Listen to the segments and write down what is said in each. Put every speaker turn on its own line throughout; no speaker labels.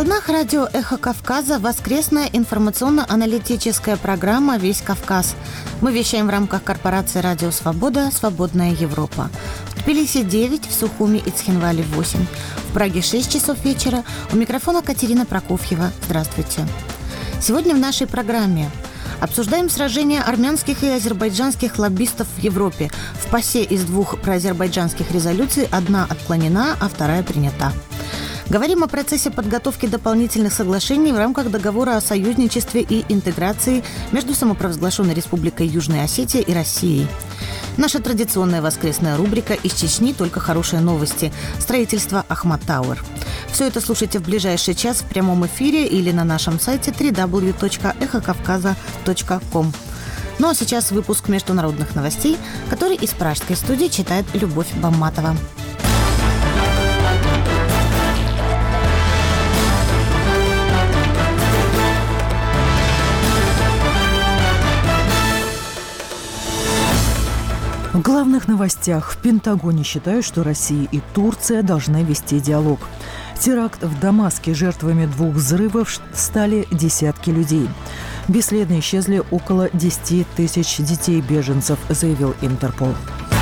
волнах радио «Эхо Кавказа» воскресная информационно-аналитическая программа «Весь Кавказ». Мы вещаем в рамках корпорации «Радио Свобода. Свободная Европа». В Тбилиси 9, в Сухуми и Цхинвале 8. В Праге 6 часов вечера. У микрофона Катерина Прокофьева. Здравствуйте. Сегодня в нашей программе обсуждаем сражения армянских и азербайджанских лоббистов в Европе. В ПАСЕ из 2 проазербайджанских резолюций одна отклонена, а вторая принята. Говорим о процессе подготовки дополнительных соглашений в рамках договора о союзничестве и интеграции между самопровозглашенной Республикой Южная Осетия и Россией. Наша традиционная воскресная рубрика «Из Чечни только хорошие новости» – строительство Ахмат Тауэр. Все это слушайте в ближайший час в прямом эфире или на нашем сайте www.эхокавказа.ком. Ну а сейчас выпуск международных новостей, который из пражской студии читает Любовь Бамматова.
В главных новостях. В Пентагоне считают, что Россия и Турция должны вести диалог. Теракт в Дамаске. Жертвами 2 взрывов стали десятки людей. Бесследно исчезли около 10 тысяч детей-беженцев, заявил Интерпол.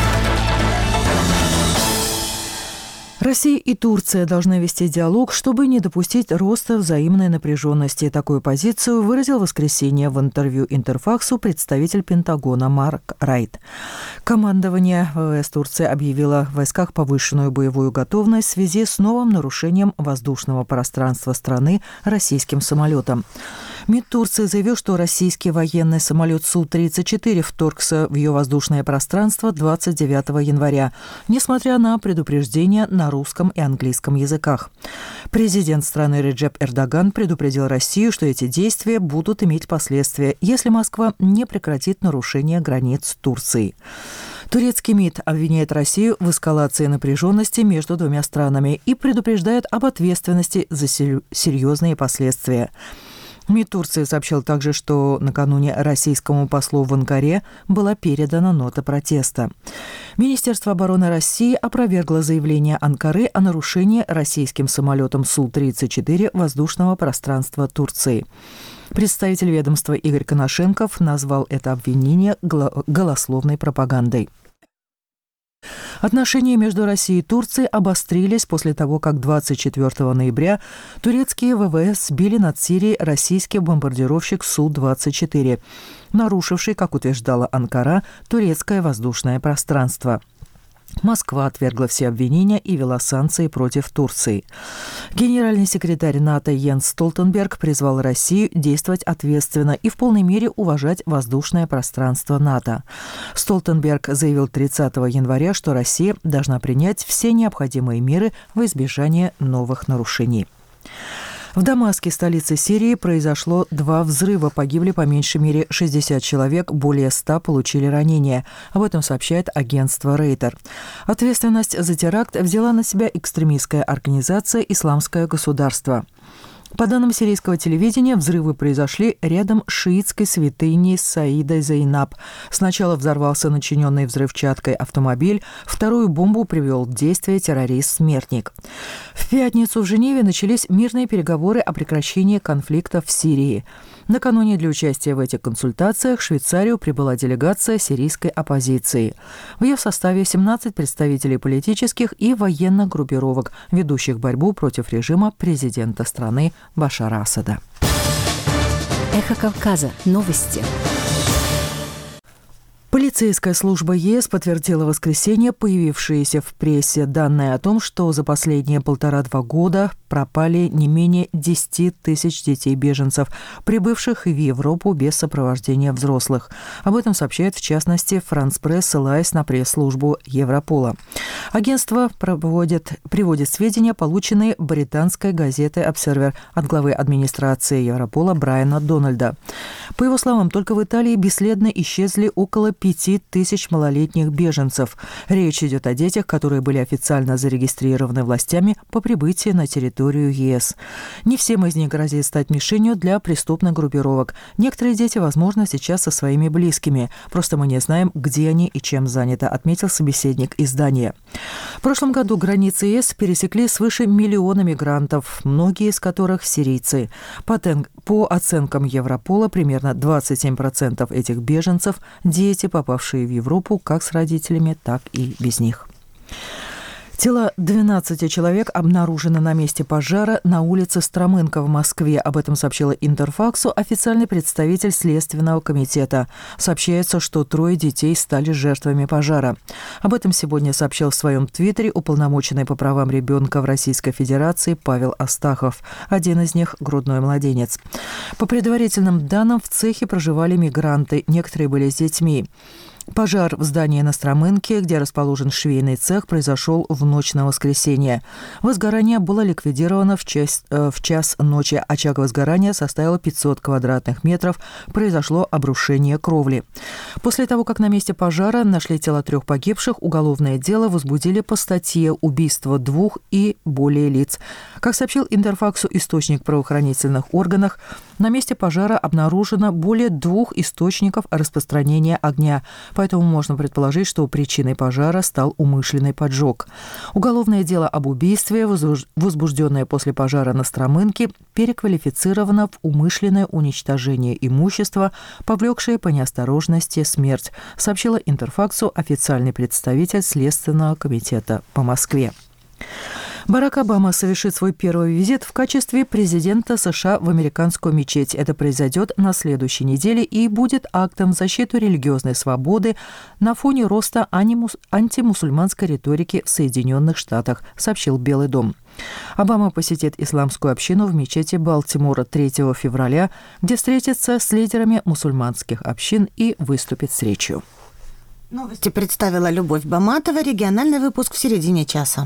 Россия и Турция должны вести диалог, чтобы не допустить роста взаимной напряженности. Такую позицию выразил в воскресенье в интервью Интерфаксу представитель Пентагона Марк Райт. Командование ВВС Турции объявило в войсках повышенную боевую готовность в связи с новым нарушением воздушного пространства страны российским самолетом. МИД Турции заявил, что российский военный самолет Су-34 вторгся в ее воздушное пространство 29 января, несмотря на предупреждения на русском и английском языках. Президент страны Реджеп Эрдоган предупредил Россию, что эти действия будут иметь последствия, если Москва не прекратит нарушение границ Турции. Турецкий МИД обвиняет Россию в эскалации напряженности между двумя странами и предупреждает об ответственности за серьезные последствия. МИД Турции сообщил также, что накануне российскому послу в Анкаре была передана нота протеста. Министерство обороны России опровергло заявление Анкары о нарушении российским самолетом Су-34 воздушного пространства Турции. Представитель ведомства Игорь Коношенков назвал это обвинение голословной пропагандой. Отношения между Россией и Турцией обострились после того, как 24 ноября турецкие ВВС сбили над Сирией российский бомбардировщик Су-24, нарушивший, как утверждала Анкара, турецкое воздушное пространство. Москва отвергла все обвинения и ввела санкции против Турции. Генеральный секретарь НАТО Йенс Столтенберг призвал Россию действовать ответственно и в полной мере уважать воздушное пространство НАТО. Столтенберг заявил 30 января, что Россия должна принять все необходимые меры во избежание новых нарушений. В Дамаске, столице Сирии, произошло 2 взрыва. Погибли по меньшей мере 60 человек, более 100 получили ранения. Об этом сообщает агентство Рейтер. Ответственность за теракт взяла на себя экстремистская организация «Исламское государство». По данным сирийского телевидения, взрывы произошли рядом с шиитской святыней Саида Зейнаб. Сначала взорвался начиненный взрывчаткой автомобиль, вторую бомбу привел в действие террорист-смертник. В пятницу в Женеве начались мирные переговоры о прекращении конфликта в Сирии. Накануне для участия в этих консультациях в Швейцарию прибыла делегация сирийской оппозиции. В ее составе 17 представителей политических и военных группировок, ведущих борьбу против режима президента страны Башара Асада.
Эхо Кавказа. Новости.
Полицейская служба ЕС подтвердила в воскресенье появившиеся в прессе данные о том, что за последние 1,5-2 года пропали не менее 10 тысяч детей-беженцев, прибывших в Европу без сопровождения взрослых. Об этом сообщает, в частности, Франс Пресс, ссылаясь на пресс-службу Европола. Агентство приводит сведения, полученные британской газетой «Обсервер» от главы администрации Европола Брайана Дональда. По его словам, только в Италии бесследно исчезли около 5 тысяч малолетних беженцев. Речь идет о детях, которые были официально зарегистрированы властями по прибытии на территорию территорию ЕС. Не всем из них грозит стать мишенью для преступных группировок. Некоторые дети, возможно, сейчас со своими близкими. Просто мы не знаем, где они и чем заняты, отметил собеседник издания. В прошлом году границы ЕС пересекли свыше миллиона мигрантов, многие из которых сирийцы. По оценкам Европола, примерно 27% этих беженцев – дети, попавшие в Европу как с родителями, так и без них. Тело 12 человек обнаружено на месте пожара на улице Стромынка в Москве. Об этом сообщила Интерфаксу официальный представитель Следственного комитета. Сообщается, что 3 детей стали жертвами пожара. Об этом сегодня сообщил в своем твиттере уполномоченный по правам ребенка в Российской Федерации Павел Астахов. Один из них – грудной младенец. По предварительным данным, в цехе проживали мигранты, некоторые были с детьми. Пожар в здании на Стромынке, где расположен швейный цех, произошел в ночь на воскресенье. Возгорание было ликвидировано в час ночи. Очаг возгорания составил 500 квадратных метров. Произошло обрушение кровли. После того, как на месте пожара нашли тела 3 погибших, уголовное дело возбудили по статье «Убийство 2 и более лиц». Как сообщил Интерфаксу источник в правоохранительных органах, на месте пожара обнаружено более 2 источников распространения огня. Поэтому можно предположить, что причиной пожара стал умышленный поджог. Уголовное дело об убийстве, возбужденное после пожара на Стромынке, переквалифицировано в умышленное уничтожение имущества, повлекшее по неосторожности смерть, сообщила Интерфаксу официальный представитель Следственного комитета по Москве. Барак Обама совершит свой первый визит в качестве президента США в американскую мечеть. Это произойдет на следующей неделе и будет актом в защиту религиозной свободы на фоне роста антимусульманской риторики в Соединенных Штатах, сообщил Белый дом. Обама посетит исламскую общину в мечети Балтимора 3 февраля, где встретится с лидерами мусульманских общин и выступит с речью.
Новости представила Любовь Баматова. Региональный выпуск в середине часа.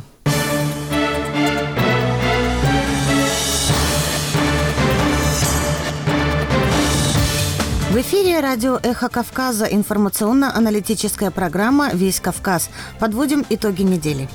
В эфире радио «Эхо Кавказа», информационно-аналитическая программа «Весь Кавказ». Подводим итоги недели.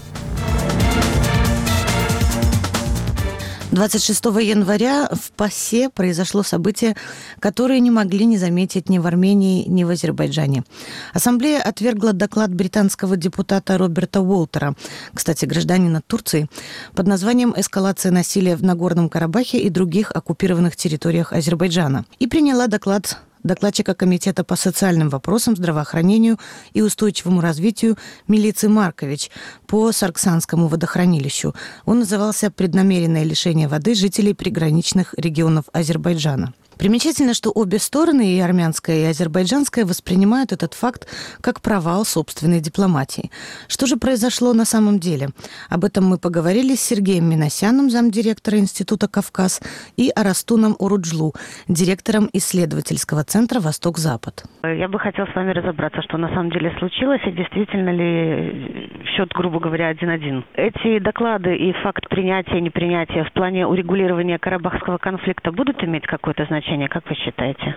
26 января в ПАСЕ произошло событие, которое не могли не заметить ни в Армении, ни в Азербайджане. Ассамблея отвергла доклад британского депутата Роберта Уолтера, кстати, гражданина Турции, под названием «Эскалация насилия в Нагорном Карабахе и других оккупированных территориях Азербайджана», и приняла доклад докладчика Комитета по социальным вопросам, здравоохранению и устойчивому развитию Милицы Маркович по Сарксанскому водохранилищу. Он назывался «Преднамеренное лишение воды жителей приграничных регионов Азербайджана». Примечательно, что обе стороны, и армянская, и азербайджанская, воспринимают этот факт как провал собственной дипломатии. Что же произошло на самом деле? Об этом мы поговорили с Сергеем Минасяном, замдиректора Института «Кавказ», и Арастуном Уруджлу, директором исследовательского центра «Восток-Запад».
Я бы хотела с вами разобраться, что на самом деле случилось, и действительно ли счет, грубо говоря, 1-1. Эти доклады и факт принятия и непринятия в плане урегулирования карабахского конфликта будут иметь какое-то значение? Как вы считаете?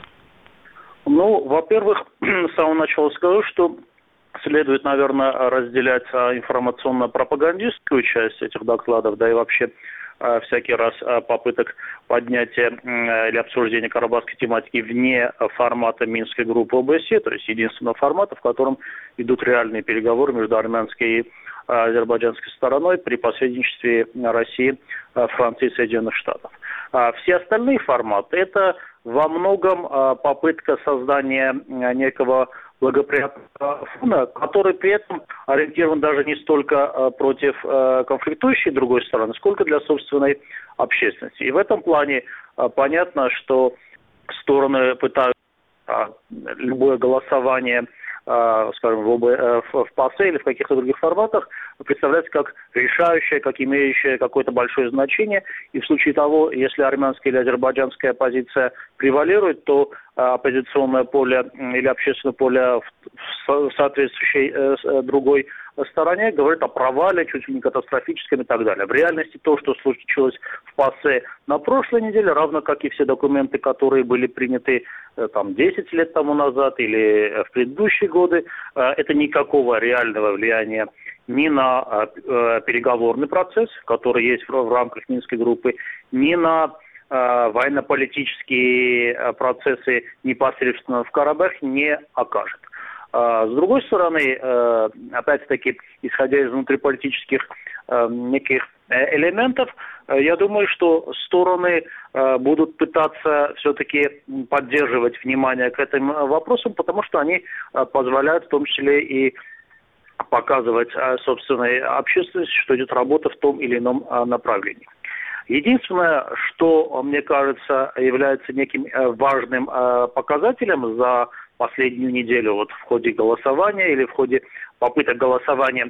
Во-первых, с самого начала скажу, что следует, наверное, разделять информационно-пропагандистскую часть этих докладов, да и вообще всякий раз попыток поднятия или обсуждения карабахской тематики вне формата Минской группы ОБСЕ, то есть единственного формата, в котором идут реальные переговоры между армянской и азербайджанской стороной при посредничестве России, Франции и Соединенных Штатов. Все остальные форматы – это во многом попытка создания некого благоприятного фона, который при этом ориентирован даже не столько против конфликтующей другой стороны, сколько для собственной общественности. И в этом плане понятно, что стороны пытаются любое голосование, скажем, в ПАСЕ или в каких-то других форматах представляется как решающее, как имеющее какое-то большое значение. И в случае того, если армянская или азербайджанская позиция превалирует, то оппозиционное поле или общественное поле в соответствующей другой стороне говорит о провале, чуть ли не катастрофическом и так далее. В реальности то, что случилось в ПАСЕ на прошлой неделе, равно как и все документы, которые были приняты 10 лет тому назад или в предыдущие годы, это никакого реального влияния ни на переговорный процесс, который есть в рамках Минской группы, ни на военно-политические процессы непосредственно в Карабахе не окажет. С другой стороны, опять-таки, исходя из внутриполитических неких элементов, я думаю, что стороны будут пытаться все-таки поддерживать внимание к этим вопросам, потому что они позволяют в том числе и показывать собственной общественности, что идет работа в том или ином направлении. Единственное, что, мне кажется, является неким важным показателем за последнюю неделю вот в ходе голосования или в ходе попыток голосования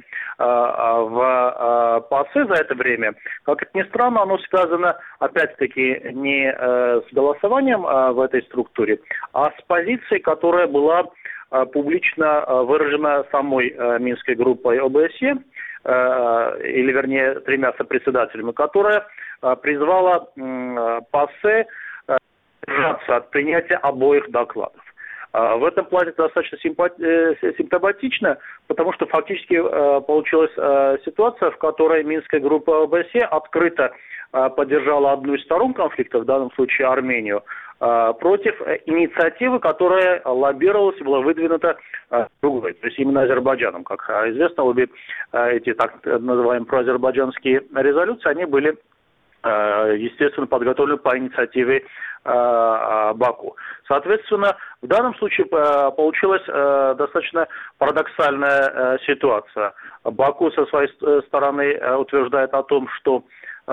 в ПАСЕ за это время, как это ни странно, оно связано опять-таки не с голосованием в этой структуре, а с позицией, которая была публично выражена самой Минской группой ОБСЕ, или вернее тремя сопредседателями, которая призвала ПАСЕ держаться от принятия обоих докладов. В этом плане достаточно симптоматично, потому что фактически получилась ситуация, в которой Минская группа ОБСЕ открыто поддержала одну из сторон конфликта, в данном случае Армению, против инициативы, которая лоббировалась и была выдвинута другой, то есть именно Азербайджаном. Как известно, обе эти так называемые проазербайджанские резолюции, они были, естественно, подготовлены по инициативе Баку. Соответственно, в данном случае получилась достаточно парадоксальная ситуация. Баку со своей стороны утверждает о том, что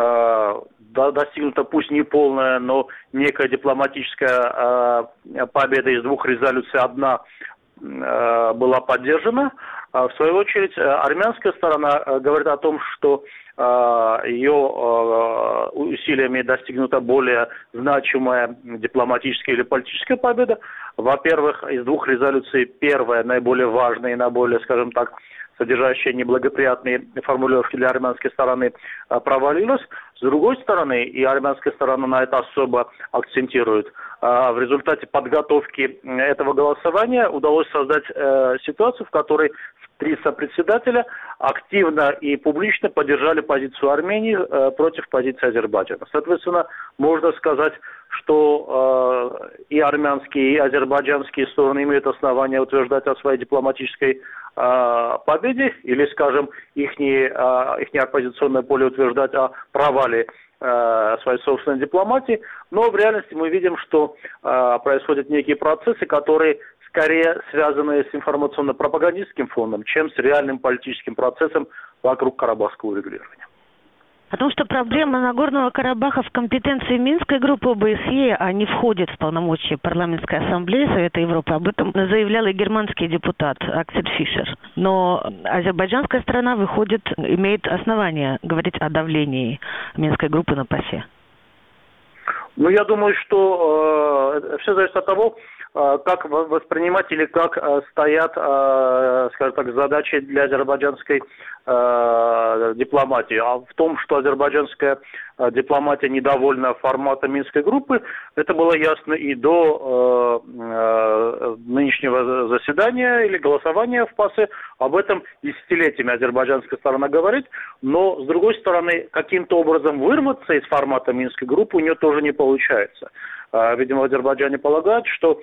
достигнута пусть не полная, но некая дипломатическая победа из двух резолюций. Одна была поддержана. В свою очередь, армянская сторона говорит о том, что ее усилиями достигнута более значимая дипломатическая или политическая победа. Во-первых, из двух резолюций первая, наиболее важная и наиболее, скажем так, содержащая неблагоприятные формулировки для армянской стороны, провалилась. С другой стороны, и армянская сторона на это особо акцентирует, в результате подготовки этого голосования удалось создать ситуацию, в которой три сопредседателя активно и публично поддержали позицию Армении против позиции Азербайджана. Соответственно, можно сказать, что и армянские, и азербайджанские стороны имеют основания утверждать о своей дипломатической победе, или, скажем, их оппозиционное поле утверждать о провале своей собственной дипломатии. Но в реальности мы видим, что происходят некие процессы, которые скорее связаны с информационно-пропагандистским фоном, чем с реальным политическим процессом вокруг карабахского урегулирования.
О том, что проблема Нагорного Карабаха в компетенции Минской группы ОБСЕ, а не входит в полномочия Парламентской ассамблеи Совета Европы, об этом заявлял и германский депутат Аксель Фишер. Но азербайджанская сторона, выходит, имеет основания говорить о давлении Минской группы на ПАСЕ.
Ну, я думаю, что все зависит от того, как воспринимать или как стоят, скажем так, задачи для азербайджанской дипломатии. А в том, что азербайджанская дипломатия недовольна форматом Минской группы, это было ясно и до нынешнего заседания или голосования в ПАСЕ. Об этом десятилетиями азербайджанская сторона говорит, но, с другой стороны, каким-то образом вырваться из формата Минской группы у нее тоже не получается. Видимо, в Азербайджане полагают, что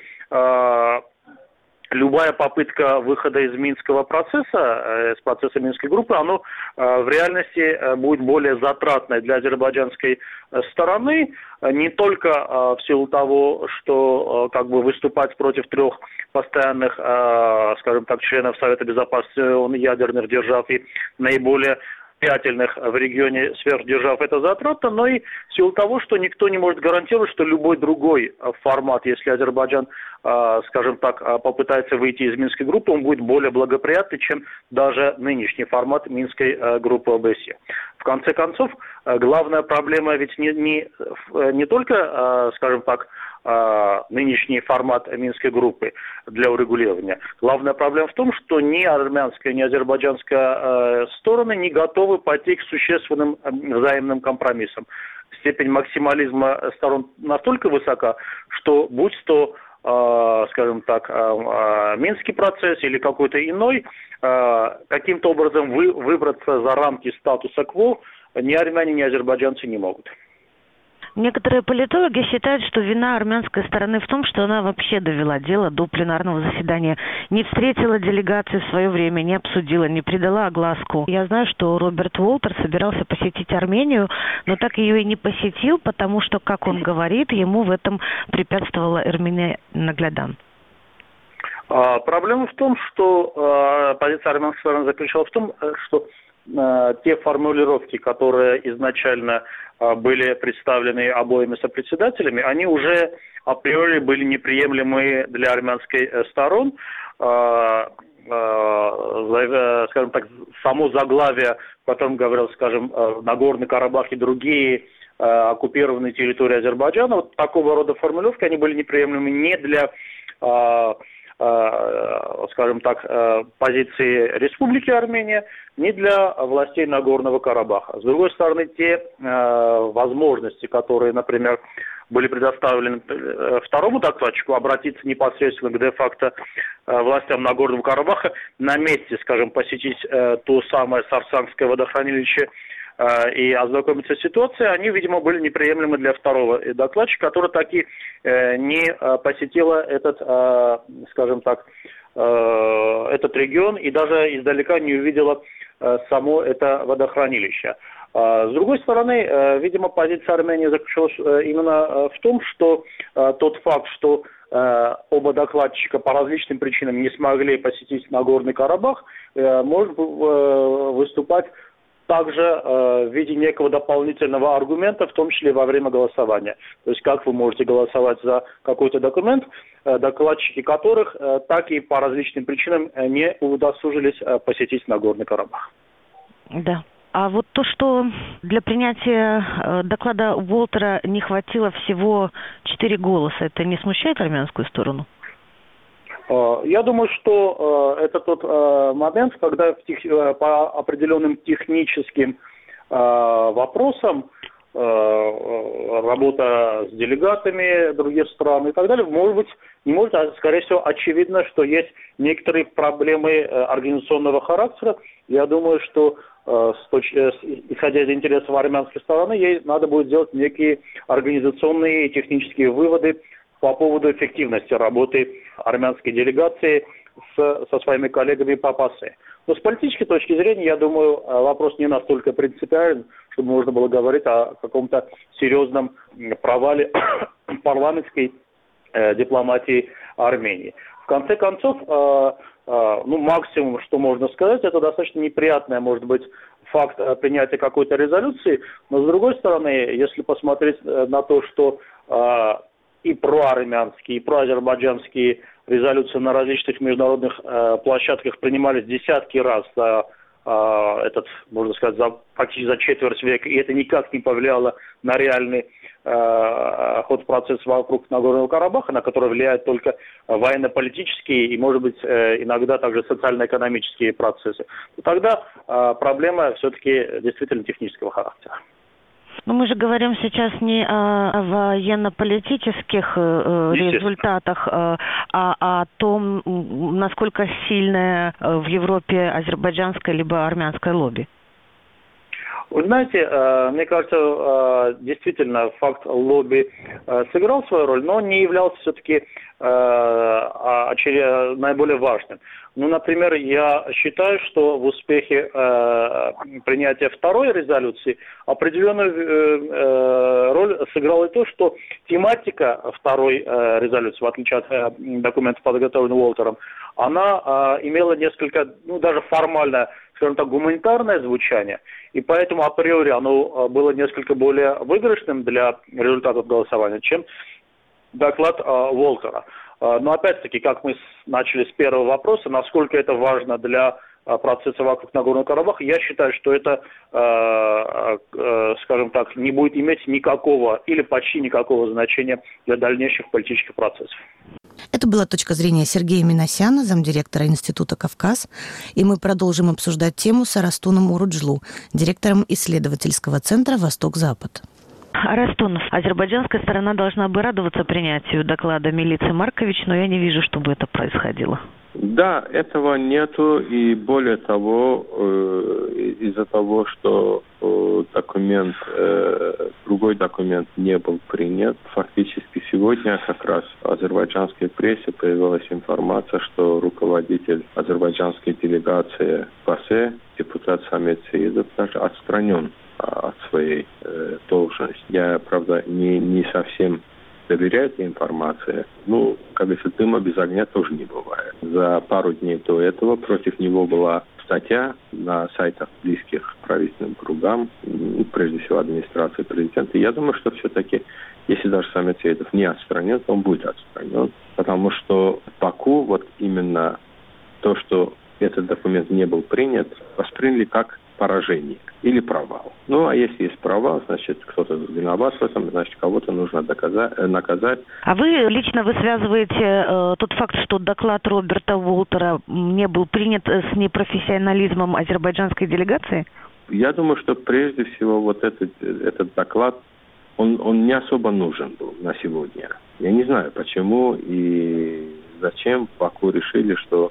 любая попытка выхода из Минского процесса, из процесса Минской группы, оно в реальности будет более затратной для азербайджанской стороны, не только в силу того, что как бы выступать против трех постоянных, скажем так, членов Совета Безопасности ядерных держав и наиболее влиятельных в регионе сверхдержав это затратно, но и в силу того, что никто не может гарантировать, что любой другой формат, если Азербайджан, скажем так, попытается выйти из Минской группы, он будет более благоприятный, чем даже нынешний формат Минской группы ОБСЕ. В конце концов, главная проблема ведь не только, скажем так, нынешний формат Минской группы для урегулирования. Главная проблема в том, что ни армянская, ни азербайджанская стороны не готовы пойти к существенным взаимным компромиссам. Степень максимализма сторон настолько высока, что будь то скажем так, Минский процесс или какой-то иной, каким-то образом выбраться за рамки статуса-кво ни армяне, ни азербайджанцы не могут.
Некоторые политологи считают, что вина армянской стороны в том, что она вообще довела дело до пленарного заседания, не встретила делегации в свое время, не обсудила, не придала огласку. Я знаю, что Роберт Уолтер собирался посетить Армению, но так ее и не посетил, потому что, как он говорит, ему в этом препятствовала Эрмине Наглядан.
Проблема в том, что позиция армянской стороны заключалась в том, что те формулировки, которые изначально были представлены обоими сопредседателями, они уже априори были неприемлемы для армянской стороны. Скажем так, само заглавие, в котором говорил, скажем, Нагорный Карабах и другие оккупированные территории Азербайджана, вот такого рода формулировки, они были неприемлемы не для, скажем так, позиции Республики Армения, не для властей Нагорного Карабаха. С другой стороны, те возможности, которые, например, были предоставлены второму докладчику, обратиться непосредственно к де-факто властям Нагорного Карабаха, на месте, скажем, посетить то самое Сарсангское водохранилище и ознакомиться с ситуацией, они, видимо, были неприемлемы для второго докладчика, который таки не посетила этот, скажем так, этот регион и даже издалека не увидела само это водохранилище. С другой стороны, видимо, позиция Армении заключалась именно в том, что тот факт, что оба докладчика по различным причинам не смогли посетить Нагорный Карабах, может выступать также в виде некого дополнительного аргумента, в том числе во время голосования. То есть как вы можете голосовать за какой-то документ, докладчики которых так и по различным причинам не удосужились посетить Нагорный Карабах.
Да. А вот то, что для принятия доклада Уолтера не хватило всего 4 голоса, это не смущает армянскую сторону?
Я думаю, что это тот момент, когда по определенным техническим вопросам работа с делегатами других стран и так далее, может быть, не может, а скорее всего очевидно, что есть некоторые проблемы организационного характера. Я думаю, что исходя из интересов армянской стороны, ей надо будет сделать некие организационные и технические выводы по поводу эффективности работы армянской делегации со своими коллегами по ПАСЕ. Но с политической точки зрения, я думаю, вопрос не настолько принципиален, чтобы можно было говорить о каком-то серьезном провале парламентской дипломатии Армении. В конце концов, максимум, что можно сказать, это достаточно неприятный, может быть, факт принятия какой-то резолюции. Но, с другой стороны, если посмотреть на то, что и проармянские, и проазербайджанские резолюции на различных международных площадках принимались десятки раз за можно сказать, практически за четверть века, и это никак не повлияло на реальный ход процесса вокруг Нагорного Карабаха, на который влияют только военно-политические и, может быть, иногда также социально-экономические процессы, то тогда проблема все-таки действительно технического характера.
Но мы же говорим сейчас не о военно-политических результатах, а о том, насколько сильное в Европе азербайджанское либо армянское лобби.
Вы знаете, мне кажется, действительно факт лобби сыграл свою роль, но не являлся все-таки наиболее важным. Например, я считаю, что в успехе принятия второй резолюции определенную роль сыграло и то, что тематика второй резолюции, в отличие от документов, подготовленных Уолтером, она имела несколько, даже формально, скажем так, гуманитарное звучание, и поэтому априори оно было несколько более выигрышным для результатов голосования, чем доклад Уолтера. Но опять-таки, как мы начали с первого вопроса, насколько это важно для процесса вокруг Нагорного Карабаха, я считаю, что это, скажем так, не будет иметь никакого или почти никакого значения для дальнейших политических процессов.
Это была точка зрения Сергея Минасяна, замдиректора Института «Кавказ», и мы продолжим обсуждать тему с Арастуном Уруджлу, директором исследовательского центра «Восток-Запад».
Арестунов. Азербайджанская сторона должна бы радоваться принятию доклада милиции Маркович, но я не вижу, чтобы это происходило.
Да, этого нету, и более того, из-за того, что другой документ не был принят, фактически сегодня как раз в азербайджанской прессе появилась информация, что руководитель азербайджанской делегации ПАСЕ, депутат Самет Сеидов, даже отстранен от своей должности. Я, правда, не совсем доверяю этой информации. Как говорится, дыма без огня тоже не бывает. За пару дней до этого против него была статья на сайтах близких к правительственным кругам, прежде всего администрации президента. И я думаю, что все-таки, если даже Самет Сеидов не отстранен, то он будет отстранен. Потому что Баку вот именно то, что этот документ не был принят, восприняли как поражение или провал. А если есть провал, значит, кто-то виноват в этом, значит, кого-то нужно наказать.
А вы связываете тот факт, что доклад Роберта Волтера не был принят с непрофессионализмом азербайджанской делегации?
Я думаю, что прежде всего вот этот доклад, он не особо нужен был на сегодня. Я не знаю, почему и зачем в Баку решили, что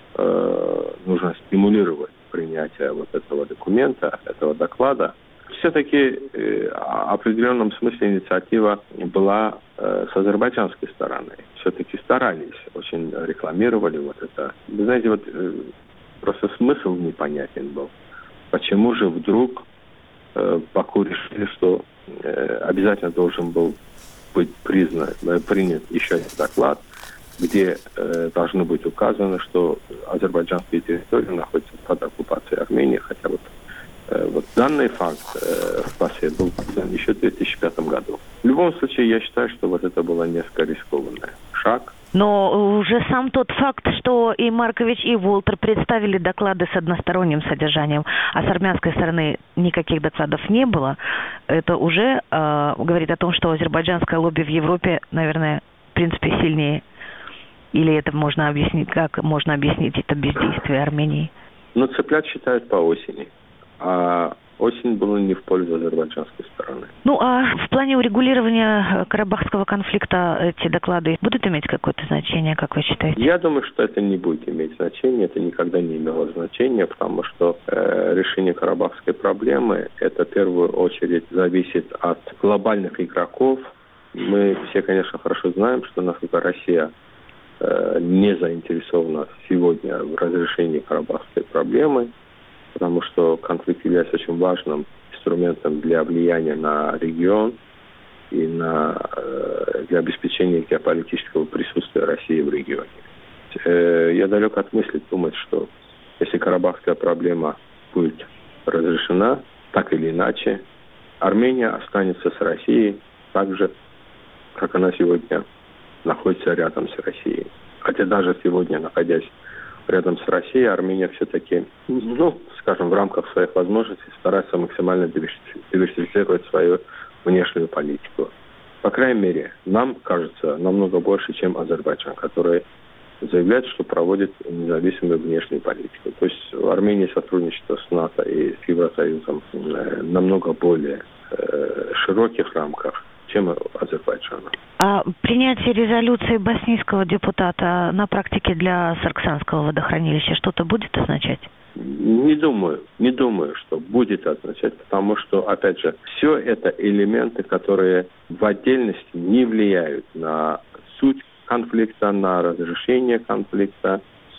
нужно стимулировать принятия вот этого документа, этого доклада. Все-таки в определенном смысле инициатива была с азербайджанской стороны. Все-таки старались, очень рекламировали вот это. Вы знаете, просто смысл непонятен был. Почему же вдруг в Баку решили, что обязательно должен был быть принят еще один доклад, где должно быть указано, что азербайджанские территории находятся под оккупацией Армении, хотя вот данный факт в ПАСЕ был еще в 2005 году. В любом случае, я считаю, что вот это было несколько рискованный шаг.
Но уже сам тот факт, что и Маркович, и Волтер представили доклады с односторонним содержанием, а с армянской стороны никаких докладов не было, это уже говорит о том, что азербайджанское лобби в Европе, наверное, в принципе, сильнее. Или это можно объяснить, как можно объяснить это бездействие Армении?
Цыплят считают по осени. А осень была не в пользу азербайджанской стороны.
А в плане урегулирования карабахского конфликта эти доклады будут иметь какое-то значение, как вы считаете?
Я думаю, что это не будет иметь значения. Это никогда не имело значения, потому что решение карабахской проблемы, это в первую очередь зависит от глобальных игроков. Мы все, конечно, хорошо знаем, что насколько Россия не заинтересована сегодня в разрешении карабахской проблемы, потому что конфликт является очень важным инструментом для влияния на регион и для обеспечения геополитического присутствия России в регионе. Я далек от мысли думать, что если карабахская проблема будет разрешена, так или иначе, Армения останется с Россией так же, как она сегодня находится рядом с Россией. Хотя даже сегодня, находясь рядом с Россией, Армения все-таки, в рамках своих возможностей старается максимально диверсифицировать свою внешнюю политику. По крайней мере, нам кажется намного больше, чем Азербайджан, который заявляет, что проводит независимую внешнюю политику. То есть в Армении сотрудничество с НАТО и с Евросоюзом намного более широких рамках, чем Азербайджана. А
принятие резолюции боснийского депутата на практике для Сарксанского водохранилища что-то будет означать?
Не думаю, что будет означать, потому что, опять же, все это элементы, которые в отдельности не влияют на суть конфликта, на разрешение конфликта,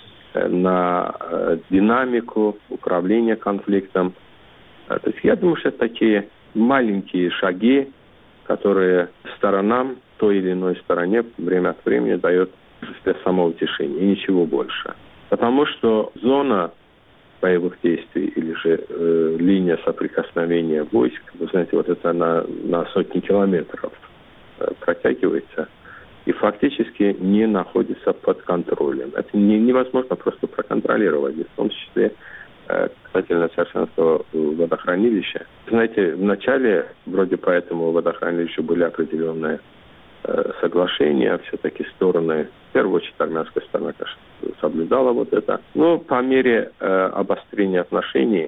на динамику управления конфликтом. То есть я думаю, что это такие маленькие шаги, которые сторонам, той или иной стороне время от времени дает самоутешение, и ничего больше. Потому что зона боевых действий или же линия соприкосновения войск, вы знаете, вот это на сотни километров протягивается и фактически не находится под контролем. Это невозможно просто проконтролировать, в том числе касательно Сарксанского водохранилища. Знаете, вначале вроде по этому водохранилищу были определенные соглашения, все-таки стороны, в первую очередь армянская сторона, конечно, соблюдала вот это. Но по мере обострения отношений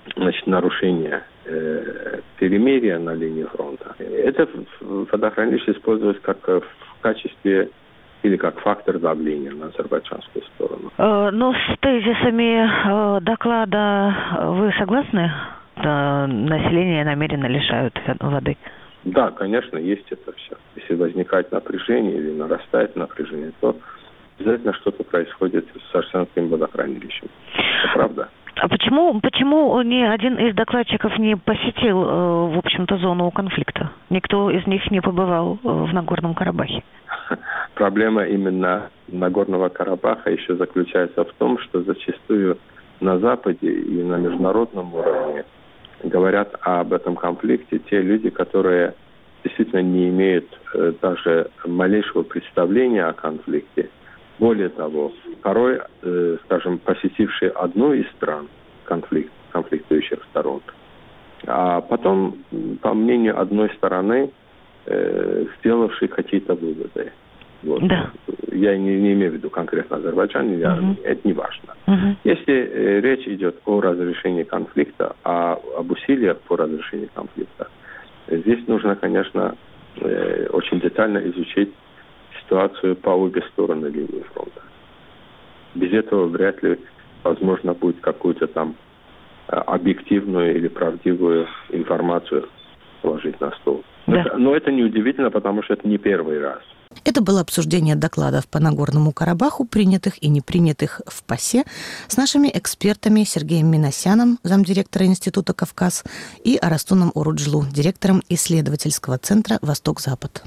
нарушения перемирия на линии фронта. Это водохранилище используется как в качестве или как фактор давления на азербайджанскую сторону.
Но с тезисами доклада вы согласны? Население намеренно лишают воды.
Да, конечно, есть это все. Если возникает напряжение или нарастает напряжение, то обязательно что-то происходит с Арсенским водохранилищем. Это правда.
А почему ни один из докладчиков не посетил, в общем-то, зону конфликта? Никто из них не побывал в Нагорном Карабахе?
Проблема именно Нагорного Карабаха еще заключается в том, что зачастую на Западе и на международном уровне говорят об этом конфликте те люди, которые действительно не имеют даже малейшего представления о конфликте. Более того, порой, скажем, посетившие одну из стран конфликтующих сторон, а потом, по мнению одной стороны, сделавшие какие-то выводы. Вот. Да. Я не имею в виду конкретно Азербайджан или Армению, это не важно. Если речь идет о разрешении конфликта, об усилиях по разрешению конфликта, здесь нужно, конечно, очень детально изучить ситуацию по обе стороны линии фронта. Без этого вряд ли возможно будет какую-то там объективную или правдивую информацию положить на стол. Да. Но это не удивительно, потому что это не первый раз.
Это было обсуждение докладов по Нагорному Карабаху, принятых и не принятых в ПАСЕ, с нашими экспертами Сергеем Минасяном, замдиректора Института «Кавказ», и Арастуном Уруджлу, директором исследовательского центра «Восток-Запад».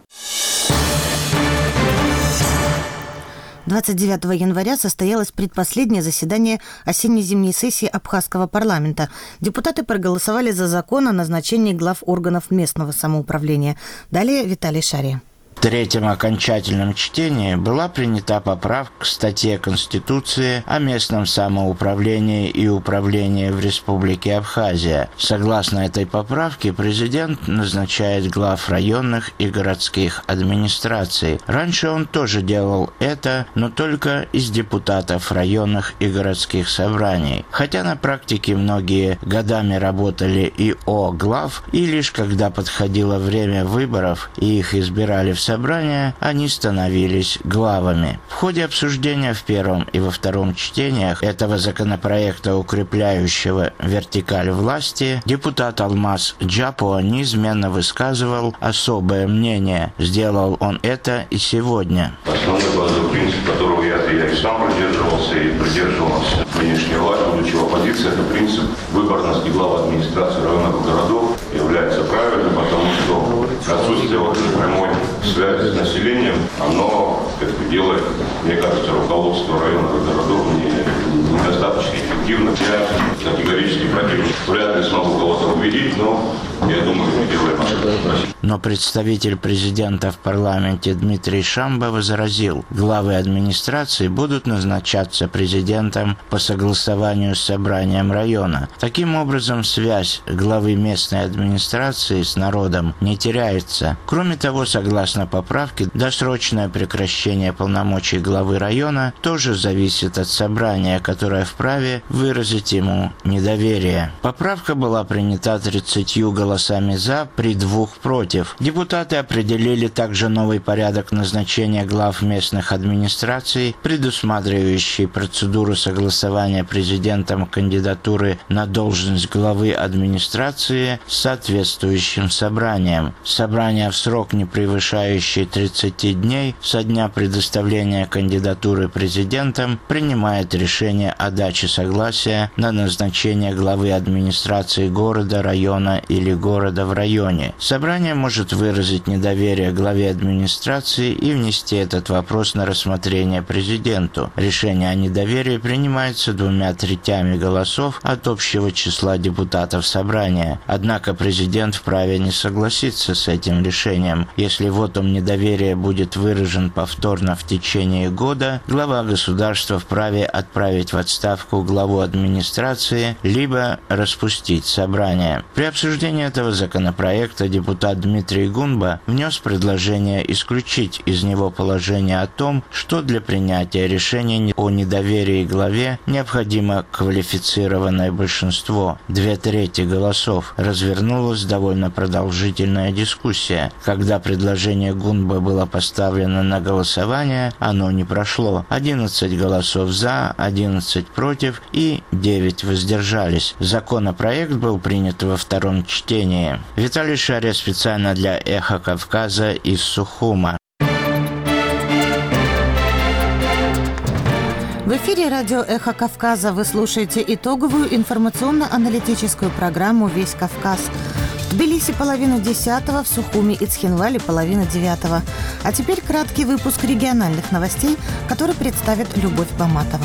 29 января состоялось предпоследнее заседание осенне-зимней сессии Абхазского парламента. Депутаты проголосовали за закон о назначении глав органов местного самоуправления. Далее Виталий Шария.
В третьем окончательном чтении была принята поправка к статье Конституции о местном самоуправлении и управлении в Республике Абхазия. Согласно этой поправке, президент назначает глав районных и городских администраций. Раньше он тоже делал это, но только из депутатов районных и городских собраний. Хотя на практике многие годами работали и глав, и лишь когда подходило время выборов и их избирали в собрания, они становились главами. В ходе обсуждения в первом и во втором чтениях этого законопроекта, укрепляющего вертикаль власти, депутат Алмаз Джапо неизменно высказывал особое мнение. Сделал он это и сегодня.
Основной базовый принцип, которого я и сам придерживался и придерживался нынешней власти, будучи в оппозиции, это принцип выборности глав администрации районов и городов является правильным, потому что отсутствие прямой связи с населением, оно делает, мне кажется, руководство районов и городов недостаточно эффективно. Я категорически противник. Вряд ли смогу кого-то убедить, но я думаю, мы делаем ошибку.
Но представитель президента в парламенте Дмитрий Шамба возразил, главы администрации будут назначаться президентом по согласованию с собранием района. Таким образом, связь главы местной администрации с народом не теряется. Кроме того, согласно поправке, досрочное прекращение полномочий главы района тоже зависит от собрания, которое вправе выразить ему недоверие. Поправка была принята 30 голосами «за» при 2 против. Депутаты определили также новый порядок назначения глав местных администраций, предусматривающий процедуру согласования президентом кандидатуры на должность главы администрации с соответствующим собранием. Собрание в срок, не превышающий 30 дней со дня предоставления кандидатуры президентом, принимает решение о даче согласия на назначение главы администрации города, района или города в районе. Собрание может выразить недоверие главе администрации и внести этот вопрос на рассмотрение президенту. Решение о недоверии принимается 2/3 голосов от общего числа депутатов собрания. Однако президент вправе не согласиться с этим решением. Если вотум недоверия будет выражен повторно в течение года, глава государства вправе отправить в отставку главу главу администрации, либо распустить собрание. При обсуждении этого законопроекта депутат Дмитрий Гунба внес предложение исключить из него положение о том, что для принятия решения о недоверии главе необходимо квалифицированное большинство, 2/3 голосов. Развернулась довольно продолжительная дискуссия. Когда предложение Гунба было поставлено на голосование, оно не прошло. 11 голосов за, 11 против и 9 воздержались. Законопроект был принят во втором чтении. Виталий Шария специально для «Эхо Кавказа» из Сухума.
В эфире радио «Эхо Кавказа» вы слушаете итоговую информационно-аналитическую программу «Весь Кавказ». В Тбилиси 9:30, в Сухуми и Цхинвале 8:30. А теперь краткий выпуск региональных новостей, который представит Любовь Баматова.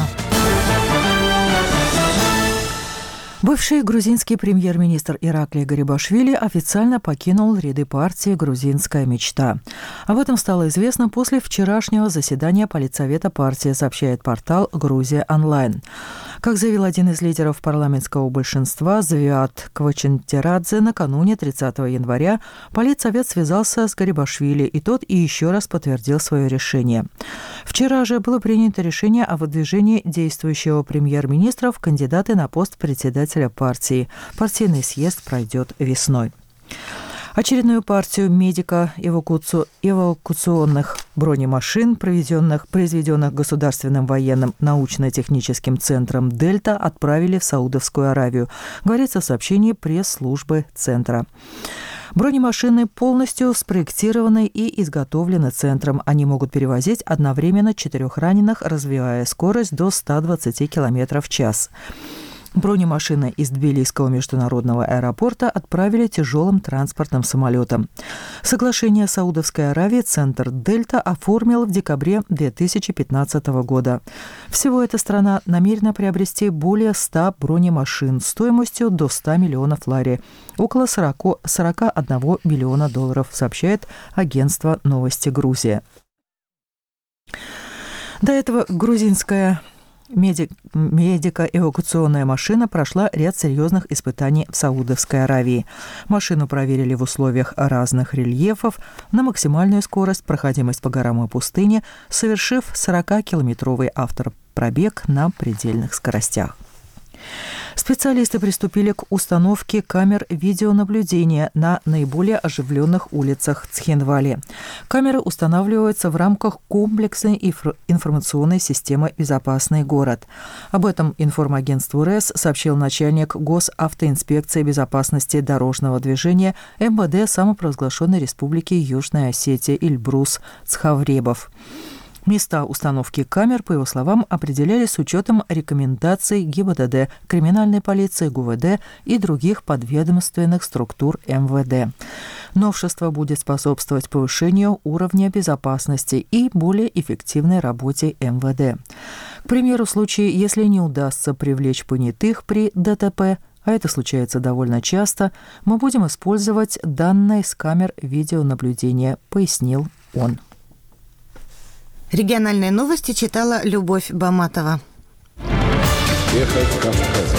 Бывший грузинский премьер-министр Ираклий Гарибашвили официально покинул ряды партии «Грузинская мечта». Об этом стало известно после вчерашнего заседания политсовета партии, сообщает портал «Грузия онлайн». Как заявил один из лидеров парламентского большинства Завиат Квачентирадзе, накануне 30 января политсовет связался с Гарибашвили, и тот еще раз подтвердил свое решение. Вчера же было принято решение о выдвижении действующего премьер-министра в кандидаты на пост председателя партии. Партийный съезд пройдет весной. Очередную партию медико-эвакуационных бронемашин, произведенных Государственным военным научно-техническим центром «Дельта», отправили в Саудовскую Аравию, говорится в сообщении пресс-службы центра. Бронемашины полностью спроектированы и изготовлены центром. Они могут перевозить одновременно 4 раненых, развивая скорость до 120 км в час. Бронемашины из Тбилисского международного аэропорта отправили тяжелым транспортным самолетом. Соглашение Саудовской Аравии центр «Дельта» оформил в декабре 2015 года. Всего эта страна намерена приобрести более 100 бронемашин стоимостью до 100 миллионов лари, около 41 миллиона долларов, сообщает агентство «Новости Грузия». До этого грузинская медико-эвакуационная машина прошла ряд серьезных испытаний в Саудовской Аравии. Машину проверили в условиях разных рельефов на максимальную скорость, проходимость по горам и пустыне, совершив 40-километровый автопробег на предельных скоростях. Специалисты приступили к установке камер видеонаблюдения на наиболее оживленных улицах Цхинвали. Камеры устанавливаются в рамках комплексной информационной системы «Безопасный город». Об этом информагентству РЭС сообщил начальник Госавтоинспекции безопасности дорожного движения МВД самопровозглашенной Республики Южная Осетия Ильбрус Цхавребов. Места установки камер, по его словам, определялись с учетом рекомендаций ГИБДД, криминальной полиции, ГУВД и других подведомственных структур МВД. Новшество будет способствовать повышению уровня безопасности и более эффективной работе МВД. К примеру, в случае, если не удастся привлечь понятых при ДТП, а это случается довольно часто, мы будем использовать данные с камер видеонаблюдения, пояснил он.
Региональные новости читала Любовь Баматова.
Эхо Кавказа.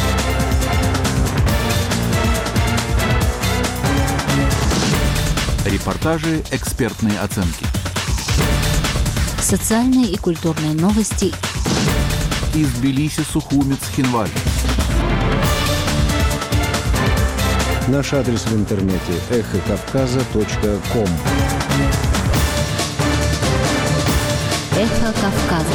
Репортажи, экспертные оценки.
Социальные и культурные новости.
Из Тбилиси, Сухуми, Цхинвали. Наш адрес в интернете эхокавказа.ком.
Эхо Кавказа.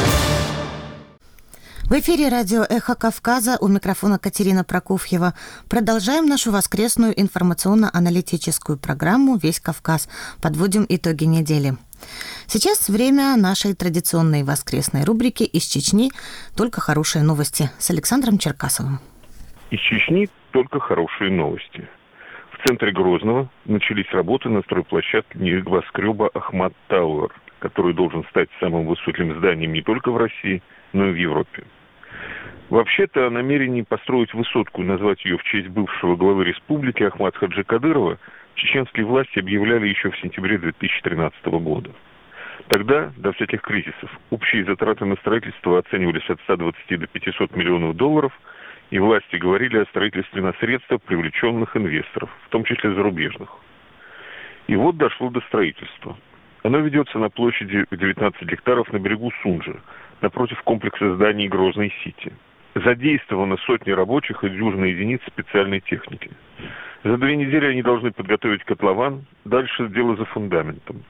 В эфире радио «Эхо Кавказа», у микрофона Катерина Прокофьева. Продолжаем нашу воскресную информационно-аналитическую программу «Весь Кавказ». Подводим итоги недели. Сейчас время нашей традиционной воскресной рубрики «Из Чечни. Только хорошие новости» с Александром Черкасовым.
Из Чечни только хорошие новости. В центре Грозного начались работы на стройплощадке небоскреба «Ахмат Тауэр», который должен стать самым высоким зданием не только в России, но и в Европе. Вообще-то о намерении построить высотку и назвать ее в честь бывшего главы республики Ахмата Хаджи Кадырова чеченские власти объявляли еще в сентябре 2013 года. Тогда, до всяких кризисов, общие затраты на строительство оценивались от 120 до 500 миллионов долларов, и власти говорили о строительстве на средства привлеченных инвесторов, в том числе зарубежных. И вот дошло до строительства. Оно ведется на площади в 19 гектаров на берегу Сунжи, напротив комплекса зданий Грозный-Сити. Задействовано сотни рабочих и дюжина единиц специальной техники. За 2 недели они должны подготовить котлован, дальше дело за фундаментом.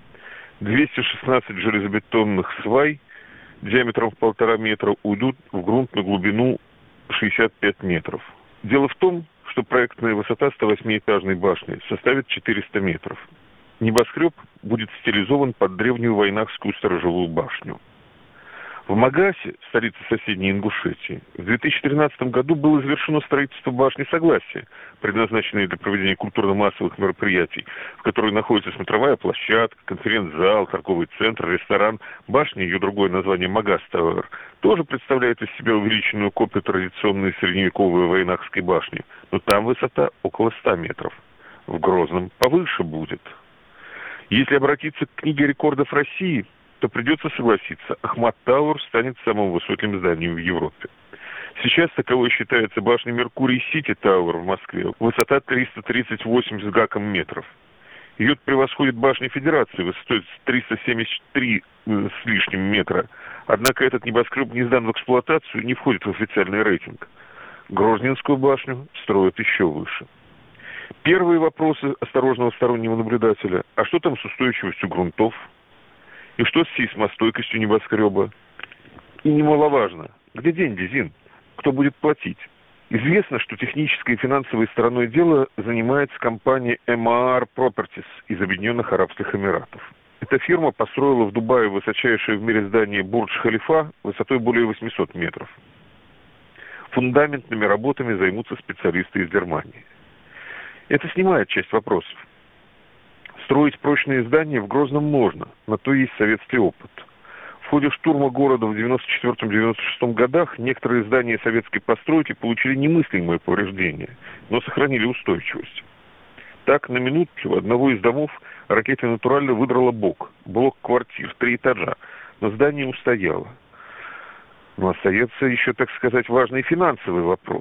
216 железобетонных свай диаметром в 1,5 метра уйдут в грунт на глубину 65 метров. Дело в том, что проектная высота 108-этажной башни составит 400 метров. Небоскреб будет стилизован под древнюю войнахскую сторожевую башню. В Магасе, столице соседней Ингушетии, в 2013 году было завершено строительство башни Согласия, предназначенной для проведения культурно-массовых мероприятий, в которой находится смотровая площадка, конференц-зал, торговый центр, ресторан. Башня, ее другое название Магас Тауэр, тоже представляет из себя увеличенную копию традиционной средневековой войнахской башни, но там высота около 100 метров. В Грозном повыше будет. Если обратиться к книге рекордов России, то придется согласиться, Ахмат Тауэр станет самым высоким зданием в Европе. Сейчас таковой считается башня Меркурий-Сити Тауэр в Москве. Высота 338 с гаком метров. Ее превосходит башня Федерации высотой 373 с лишним метра. Однако этот небоскреб не сдан в эксплуатацию и не входит в официальный рейтинг. Грозненскую башню строят еще выше. Первые вопросы осторожного стороннего наблюдателя. А что там с устойчивостью грунтов? И что с сейсмостойкостью небоскреба? И немаловажно, где деньги, Зин? Кто будет платить? Известно, что технической и финансовой стороной дела занимается компания MAR Properties из Объединенных Арабских Эмиратов. Эта фирма построила в Дубае высочайшее в мире здание Бурдж-Халифа высотой более 800 метров. Фундаментными работами займутся специалисты из Германии. Это снимает часть вопросов. Строить прочные здания в Грозном можно, на то есть советский опыт. В ходе штурма города в 1994-1996 годах некоторые здания советской постройки получили немыслимые повреждения, но сохранили устойчивость. Так, на минуту одного из домов ракета натурально выдрала бок, блок квартир, 3 этажа, но здание устояло. Но остается еще, так сказать, важный финансовый вопрос.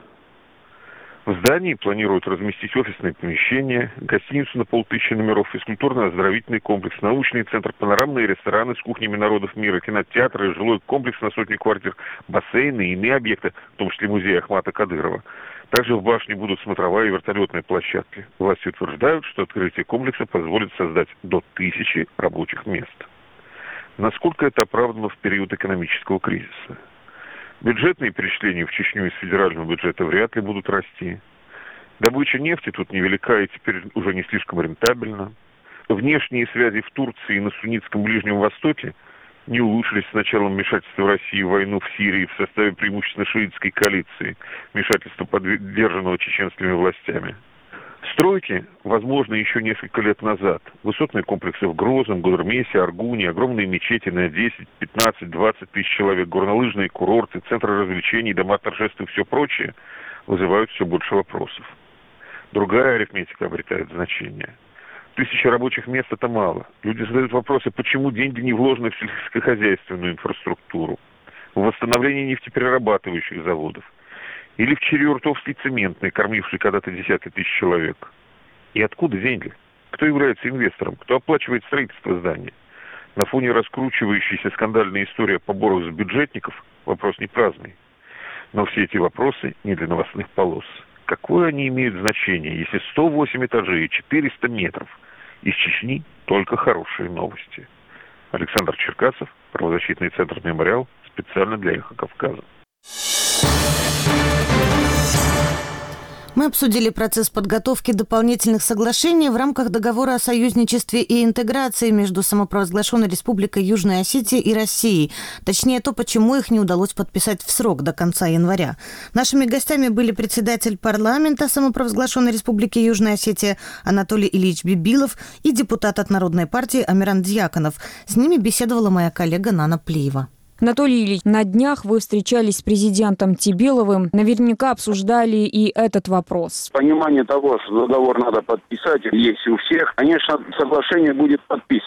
В здании планируют разместить офисные помещения, гостиницу на 500 номеров, физкультурно-оздоровительный комплекс, научный центр, панорамные рестораны с кухнями народов мира, кинотеатры, жилой комплекс на 100 квартир, бассейны и иные объекты, в том числе музей Ахмата Кадырова. Также в башне будут смотровая и вертолетная площадки. Власти утверждают, что открытие комплекса позволит создать до 1000 рабочих мест. Насколько это оправдано в период экономического кризиса? Бюджетные перечисления в Чечню из федерального бюджета вряд ли будут расти. Добыча нефти тут невелика и теперь уже не слишком рентабельна. Внешние связи в Турции и на Суннитском Ближнем Востоке не улучшились с началом вмешательства России в войну в Сирии в составе преимущественно шиитской коалиции, вмешательства, поддержанного чеченскими властями. Стройки возможны еще несколько лет назад. Высотные комплексы в Грозном, Гудермесе, Аргуне, огромные мечети на 10, 15, 20 тысяч человек, горнолыжные курорты, центры развлечений, дома торжеств и все прочее вызывают все больше вопросов. Другая арифметика обретает значение. 1000 рабочих мест – это мало. Люди задают вопросы, почему деньги не вложены в сельскохозяйственную инфраструктуру, в восстановление нефтеперерабатывающих заводов, или в Череуртовский цементный, кормивший когда-то десятки тысяч человек. И откуда деньги? Кто является инвестором? Кто оплачивает строительство здания? На фоне раскручивающейся скандальной истории о поборах с бюджетников вопрос не праздный. Но все эти вопросы не для новостных полос. Какое они имеют значение, если 108 этажей и 400 метров? Из Чечни только хорошие новости. Александр Черкасов, правозащитный центр «Мемориал», специально для «Эхо Кавказа».
Мы обсудили процесс подготовки дополнительных соглашений в рамках договора о союзничестве и интеграции между самопровозглашенной Республикой Южная Осетия и Россией. Точнее, то, почему их не удалось подписать в срок до конца января. Нашими гостями были председатель парламента самопровозглашенной Республики Южная Осетия Анатолий Ильич Бибилов и депутат от Народной партии Амиран Дьяконов. С ними беседовала моя коллега Нана Плиева.
Анатолий Ильич, на днях вы встречались с президентом Тебеловым. Наверняка обсуждали и этот вопрос.
Понимание того, что договор надо подписать, есть у всех. Конечно, соглашение будет подписано.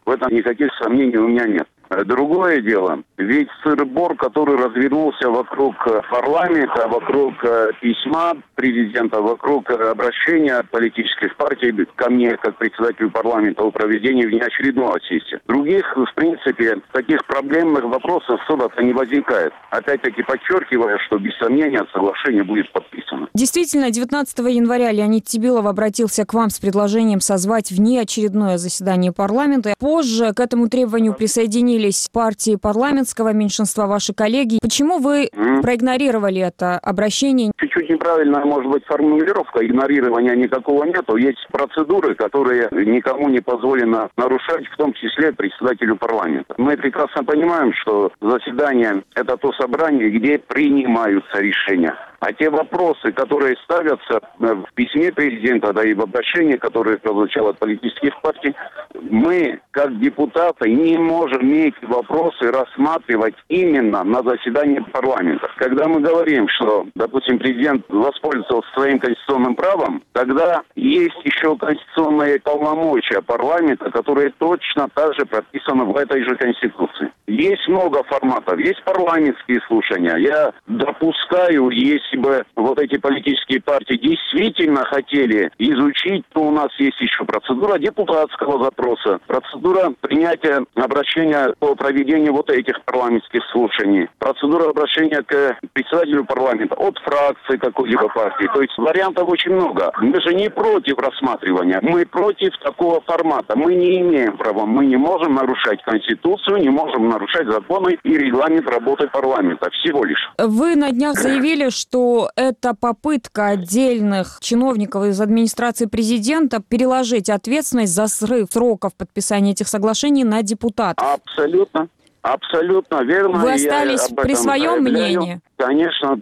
В этом никаких сомнений у меня нет. Другое дело, ведь сыр-бор, который развернулся вокруг парламента, вокруг письма президента, вокруг обращения политических партий ко мне, как председателю парламента, о проведении внеочередного сессии. Других, в принципе, таких проблемных вопросов особо-то не возникает. Опять-таки подчеркивая, что без сомнения соглашение будет подписано.
Действительно, 19 января Леонид Тебелов обратился к вам с предложением созвать внеочередное заседание парламента. Позже к этому требованию присоединились партии парламентского меньшинства, ваши коллеги. Почему вы проигнорировали это обращение?
Чуть-чуть неправильная, может быть, формулировка. Игнорирования никакого нету. Есть процедуры, которые никому не позволено нарушать, в том числе председателю парламента. Мы прекрасно понимаем, что заседание – это то собрание, где принимаются решения. А те вопросы, которые ставятся в письме президента, да и в обращении, которое прозвучало от политических партий, мы, как депутаты, не можем эти вопросы рассматривать именно на заседании парламента. Когда мы говорим, что, допустим, президент воспользовался своим конституционным правом, тогда есть еще конституционные полномочия парламента, которые точно так же прописаны в этой же Конституции. Есть много форматов, есть парламентские слушания. Я допускаю, если бы вот эти политические партии действительно хотели изучить, то у нас есть еще процедура депутатского запроса, процедура принятия обращения по проведению вот этих парламентских слушаний, процедура обращения к председателю парламента от фракции какой-либо партии. То есть вариантов очень много. Мы же не против рассматривания, мы против такого формата. Мы не имеем права, мы не можем нарушать Конституцию, не можем нарушать законы и регламент работы парламента. Всего лишь.
Вы на днях заявили, что это попытка отдельных чиновников из администрации президента переложить ответственность за срыв сроков подписания этих соглашений на депутатов.
Абсолютно. Абсолютно верно.
Вы остались при своем мнении?
Конечно,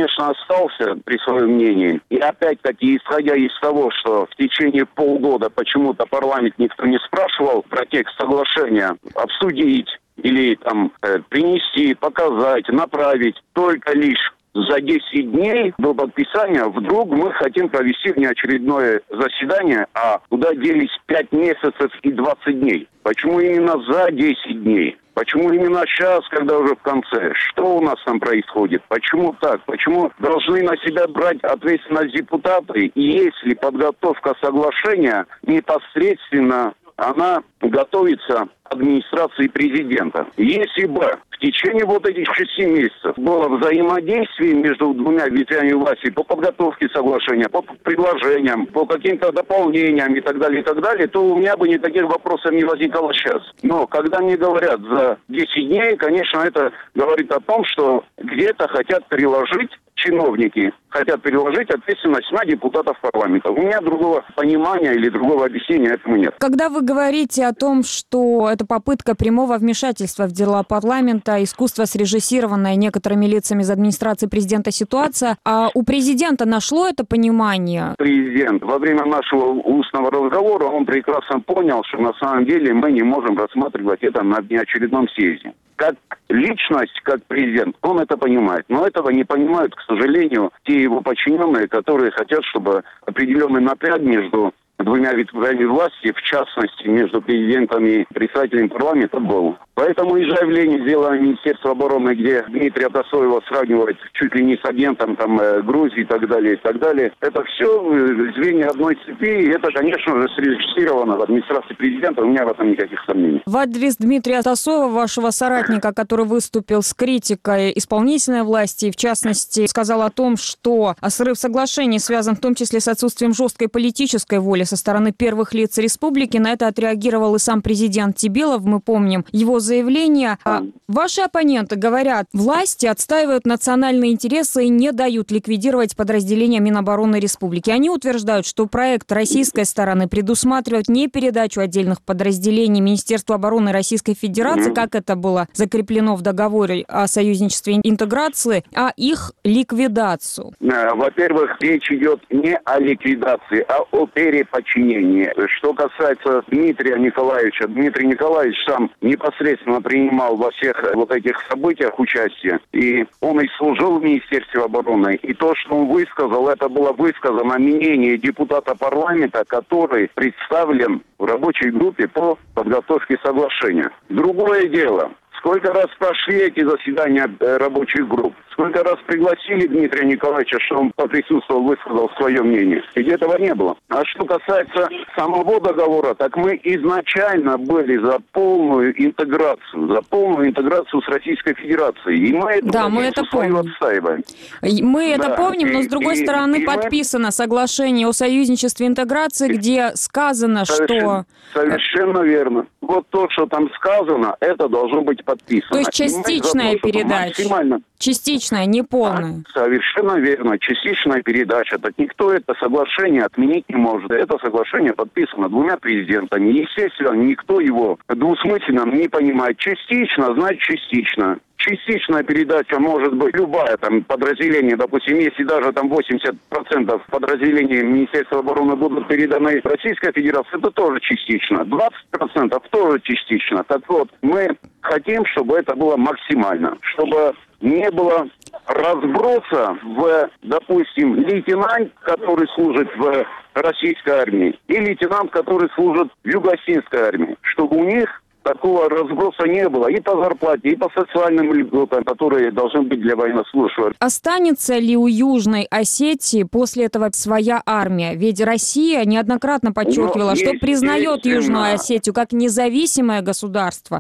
остался при своем мнении. И опять-таки, исходя из того, что в течение полгода почему-то парламент никто не спрашивал про текст соглашения, обсудить или там принести, показать, направить, только лишь за 10 дней до подписания вдруг мы хотим провести внеочередное заседание, а куда делись 5 месяцев и 20 дней? Почему именно за 10 дней? Почему именно сейчас, когда уже в конце? Что у нас там происходит? Почему так? Почему должны на себя брать ответственность депутаты? И если подготовка соглашения непосредственно она готовится администрации президента. Если бы в течение вот этих 6 месяцев было взаимодействие между двумя ветвями власти по подготовке соглашения, по предложениям, по каким-то дополнениям и так далее, то у меня бы никаких вопросов не возникало сейчас. Но когда мне говорят за 10 дней, конечно, это говорит о том, что где-то хотят переложить чиновники, хотят переложить ответственность на депутатов парламента. У меня другого понимания или другого объяснения этому нет.
Когда вы говорите о том, что это попытка прямого вмешательства в дела парламента, искусство срежиссированное некоторыми лицами из администрации президента ситуация, а у президента нашло это понимание?
Президент во время нашего устного разговора, он прекрасно понял, что на самом деле мы не можем рассматривать это на внеочередном съезде. Как личность, как президент, он это понимает. Но этого не понимают, к сожалению, те его подчиненные, которые хотят, чтобы определенный напряг между двумя ветвями власти, в частности, между президентом и председателем парламента, был. Поэтому и заявление сделало Министерство обороны, где Дмитрия Тасоева сравнивает чуть ли не с агентом Грузии и так далее. Это все звенья одной цепи, и это, конечно же, срежиссировано в администрации президента, у меня в этом никаких сомнений.
В адрес Дмитрия Тасоева, вашего соратника, который выступил с критикой исполнительной власти, в частности, сказал о том, что срыв соглашений связан в том числе с отсутствием жесткой политической воли со стороны первых лиц республики. На это отреагировал и сам президент Тебелов, мы помним его заявление. Ваши оппоненты говорят, власти отстаивают национальные интересы и не дают ликвидировать подразделения Минобороны республики. Они утверждают, что проект российской стороны предусматривает не передачу отдельных подразделений Министерству обороны Российской Федерации, как это было закреплено в договоре о союзничестве и интеграции, а их ликвидацию.
Во-первых, речь идет не о ликвидации, а о переподчинении подчинении. Что касается Дмитрия Николаевича, Дмитрий Николаевич сам непосредственно принимал во всех вот этих событиях участие. И он и служил в Министерстве обороны. И то, что он высказал, это было высказано мнение депутата парламента, который представлен в рабочей группе по подготовке соглашения. Другое дело. Сколько раз прошли эти заседания рабочих групп? Сколько раз пригласили Дмитрия Николаевича, что он поприсутствовал, высказал свое мнение? Ведь этого не было. А что касается самого договора, так мы изначально были за полную интеграцию с Российской Федерацией. И мы это помним. Отстаиваем.
Мы это помним, но с другой стороны подписано соглашение о союзничестве и интеграции, где сказано, что...
Совершенно верно. Вот то, что там сказано, это должно быть подписано.
То есть частичная передача. Частичная, не полная.
Совершенно верно. Частичная передача. Так никто это соглашение отменить не может. Это соглашение подписано 2 президентами. Естественно, никто его двусмысленно не понимает. Частично, значит частично. Частичная передача может быть любая там подразделение, допустим, если даже там 80% подразделений Министерства обороны будут переданы Российской Федерации, это тоже частично. 20% тоже частично. Так вот, мы хотим, чтобы это было максимально, чтобы не было разброса в, допустим, лейтенант, который служит в российской армии, и лейтенант, который служит в юго-осетинской армии, чтобы у них такого разброса не было и по зарплате, и по социальным льготам, которые должны быть для военнослужащих.
Останется ли у Южной Осетии после этого своя армия? Ведь Россия неоднократно подчеркивала, что признает Южную Осетию как независимое государство.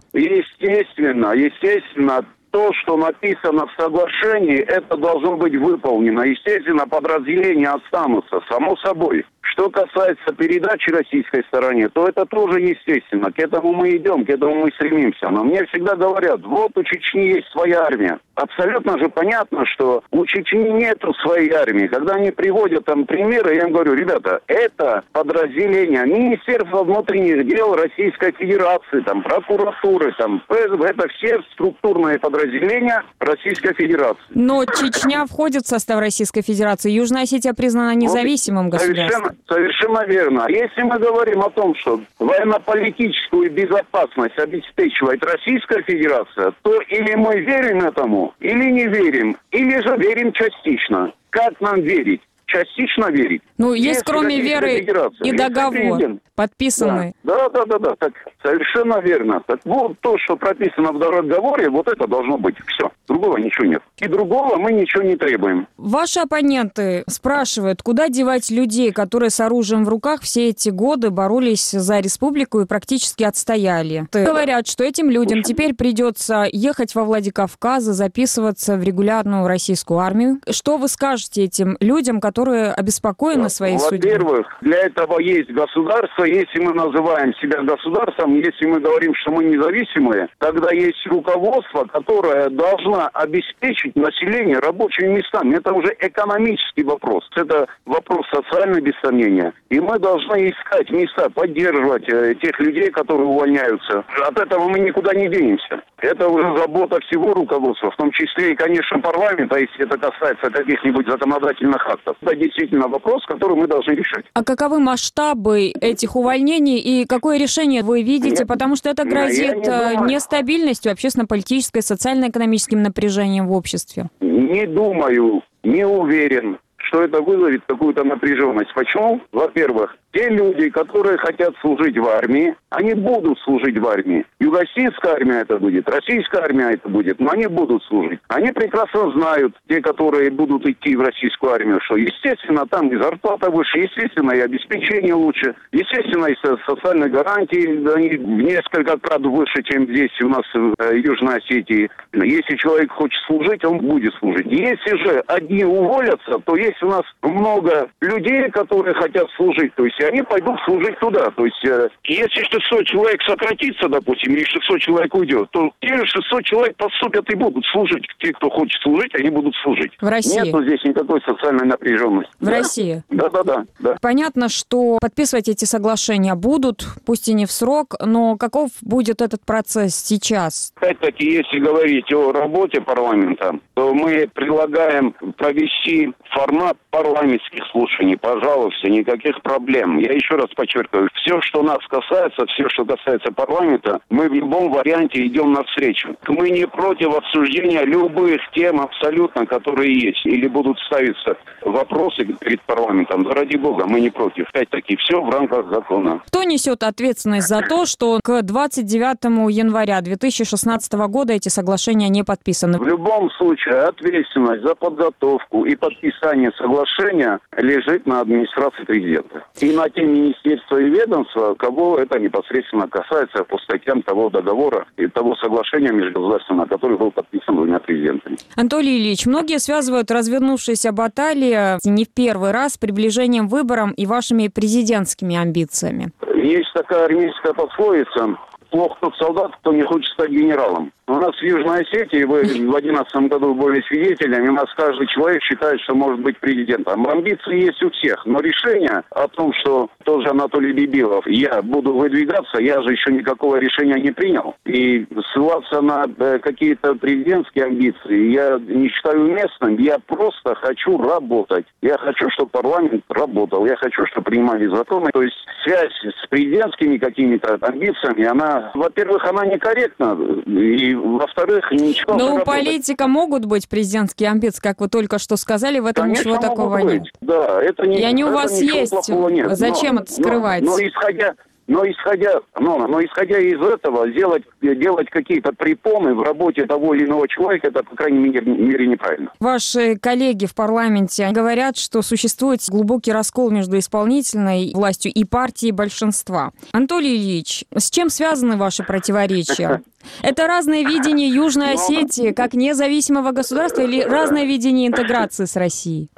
Естественно, то, что написано в соглашении, это должно быть выполнено. Естественно, подразделения останутся, само собой. Что касается передачи российской стороне, то это тоже естественно. К этому мы идем, к этому мы стремимся. Но мне всегда говорят, вот у Чечни есть своя армия. Абсолютно же понятно, что у Чечни нету своей армии. Когда они приводят там примеры, я им говорю, ребята, это подразделение Министерства внутренних дел Российской Федерации, там, прокуратуры, там, ФСБ, это все структурные подразделения Российской Федерации.
Но Чечня входит в состав Российской Федерации. Южная Осетия признана независимым государством.
Совершенно верно. Если мы говорим о том, что военно-политическую безопасность обеспечивает Российская Федерация, то или мы верим этому, или не верим, или же верим частично. Как нам верить? Частично верить.
Ну, есть кроме веры и договор, подписанный.
Да. Так, совершенно верно. Так вот, то, что прописано в договоре, вот это должно быть. Все. Другого ничего нет. И другого мы ничего не требуем.
Ваши оппоненты спрашивают, куда девать людей, которые с оружием в руках все эти годы боролись за республику и практически отстояли. Говорят, что этим людям теперь придется ехать во Владикавказ, записываться в регулярную российскую армию. Что вы скажете этим людям, которые обеспокоены своей судьбой?
Во-первых, для этого есть государство. Если мы называем себя государством, если мы говорим, что мы независимые, тогда есть руководство, которое должно обеспечить население рабочими местами. Это уже экономический вопрос. Это вопрос социальный, без сомнения. И мы должны искать места, поддерживать тех людей, которые увольняются. От этого мы никуда не денемся. Это уже забота всего руководства, в том числе и, конечно, парламента, если это касается каких-нибудь законодательных актов. Это действительно вопрос, который мы должны решать.
А каковы масштабы этих увольнений и какое решение вы видите? Потому что это грозит нестабильностью, общественно-политической, социально-экономическим напряжением в обществе.
Не думаю, не уверен, что это вызовет какую-то напряженность. Почему? Во-первых, те люди, которые хотят служить в армии, они будут служить в армии. Юго-осетинская армия это будет, российская армия это будет, но они будут служить. Они прекрасно знают, те, которые будут идти в российскую армию, что, естественно, там и зарплата выше, естественно, и обеспечение лучше, естественно, и социальные гарантии, они в несколько крат выше, чем здесь у нас в Южной Осетии. Если человек хочет служить, он будет служить. Если же одни уволятся, то есть у нас много людей, которые хотят служить, то есть они пойдут служить туда. То есть если 600 человек сократится, допустим, или 600 человек уйдет, то те 600 человек поступят и будут служить. Те, кто хочет служить, они будут служить.
В России?
Нету здесь никакой социальной напряженности.
В России?
Да.
Понятно, что подписывать эти соглашения будут, пусть и не в срок, но каков будет этот процесс сейчас?
Опять-таки, если говорить о работе парламента, то мы предлагаем провести формат тема парламентских слушаний, пожалуйста, никаких проблем. Я еще раз подчеркиваю, все, что нас касается, все, что касается парламента, мы в любом варианте идем навстречу. Мы не против обсуждения любых тем абсолютно, которые есть, или будут ставиться вопросы перед парламентом. Да ради бога, мы не против. Опять-таки, все в рамках закона.
Кто несет ответственность за то, что к 29 января 2016 года эти соглашения не подписаны?
В любом случае, ответственность за подготовку и подписание соглашения лежит на администрации президента. И на те министерства и ведомства, кого это непосредственно касается по статьям того договора и того соглашения межгосударственного, который был подписан двумя президентами.
Анатолий Ильич, многие связывают развернувшиеся баталии не в первый раз с приближением к выборам и вашими президентскими амбициями.
Есть такая армейская пословица: плох тот солдат, кто не хочет стать генералом. У нас в Южной Осетии, вы в 2011 году были свидетелями, у нас каждый человек считает, что может быть президентом. Амбиции есть у всех, но решение о том, что тот же Анатолий Бибилов, я буду выдвигаться, я же еще никакого решения не принял. И ссылаться на какие-то президентские амбиции я не считаю уместным. Я просто хочу работать. Я хочу, чтобы парламент работал. Я хочу, чтобы принимали законы. То есть связь с президентскими какими-то амбициями, она, во-первых, она некорректна. И во-вторых, ничего.
Но у политика могут быть президентские амбиции, как вы только что сказали, в этом
конечно,
ничего такого нет.
Да, это не.
И они у вас есть. Зачем это скрывать?
Но исходя из этого, делать какие-то препоны в работе того или иного человека, это, по крайней мере, неправильно.
Ваши коллеги в парламенте говорят, что существует глубокий раскол между исполнительной властью и партией большинства. Анатолий Ильич, с чем связаны ваши противоречия? Это разное видение Южной Осетии как независимого государства или разное видение интеграции с Россией?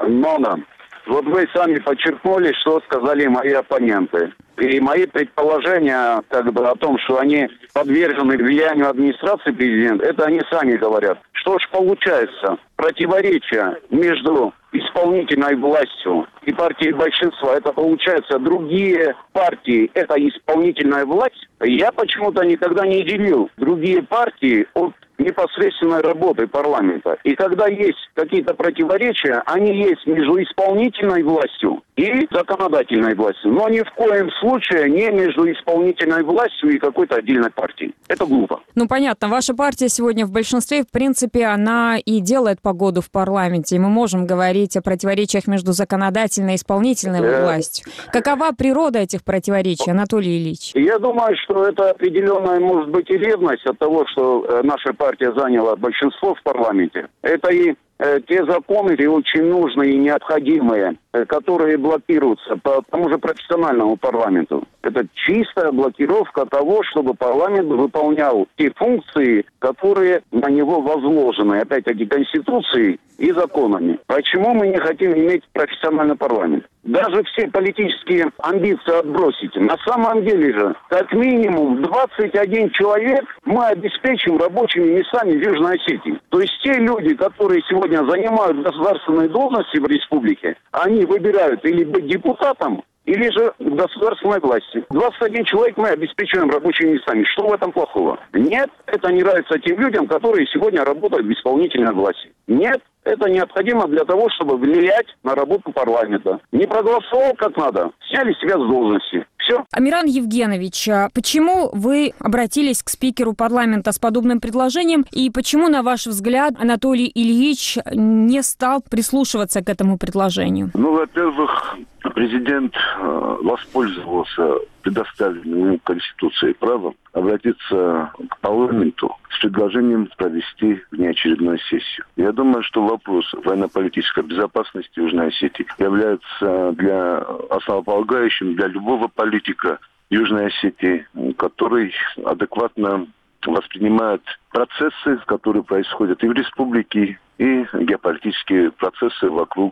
Вот вы сами подчеркнули, что сказали мои оппоненты. И мои предположения о том, что они подвержены влиянию администрации президента, это они сами говорят. Что ж получается? Противоречия между исполнительной властью и партией большинства, это получается другие партии, это исполнительная власть. Я почему-то никогда не делил другие партии от непосредственной работы парламента. И когда есть какие-то противоречия, они есть между исполнительной властью и законодательной властью. Но ни в коем случае не между исполнительной властью и какой-то отдельной партией. Это глупо.
Ну, понятно. Ваша партия сегодня в большинстве, в принципе, она и делает погоду в парламенте. И мы можем говорить о противоречиях между законодательной и исполнительной властью. Какова природа этих противоречий, Анатолий Ильич?
Я думаю, что это определенная, может быть, и ревность от того, что наша партия заняла большинство в парламенте. Это и те законы, и очень нужные и необходимые, которые блокируются по тому же профессиональному парламенту. Это чистая блокировка того, чтобы парламент выполнял те функции, которые на него возложены, опять-таки, Конституцией и законами. Почему мы не хотим иметь профессиональный парламент? Даже все политические амбиции отбросить. На самом деле же, как минимум 21 человек мы обеспечим рабочими местами в Южной Осетии. То есть те люди, которые сегодня занимают государственные должности в республике, они выбирают или быть депутатом, или же в государственной власти. 21 человек мы обеспечиваем рабочими местами. Что в этом плохого? Нет, это не нравится тем людям, которые сегодня работают в исполнительной власти. Нет, это необходимо для того, чтобы влиять на работу парламента. Не проголосовал как надо, сняли себя с должности. Все.
Амиран Евгенович, почему вы обратились к спикеру парламента с подобным предложением и почему, на ваш взгляд, Анатолий Ильич не стал прислушиваться к этому предложению?
Во-первых, президент воспользовался предоставленным ему Конституцией правом обратиться к парламенту с предложением провести внеочередную сессию. Я думаю, что вопрос военно-политической безопасности Южной Осетии является основополагающим для любого политика Южной Осетии, который адекватно воспринимает процессы, которые происходят и в республике, и геополитические процессы вокруг,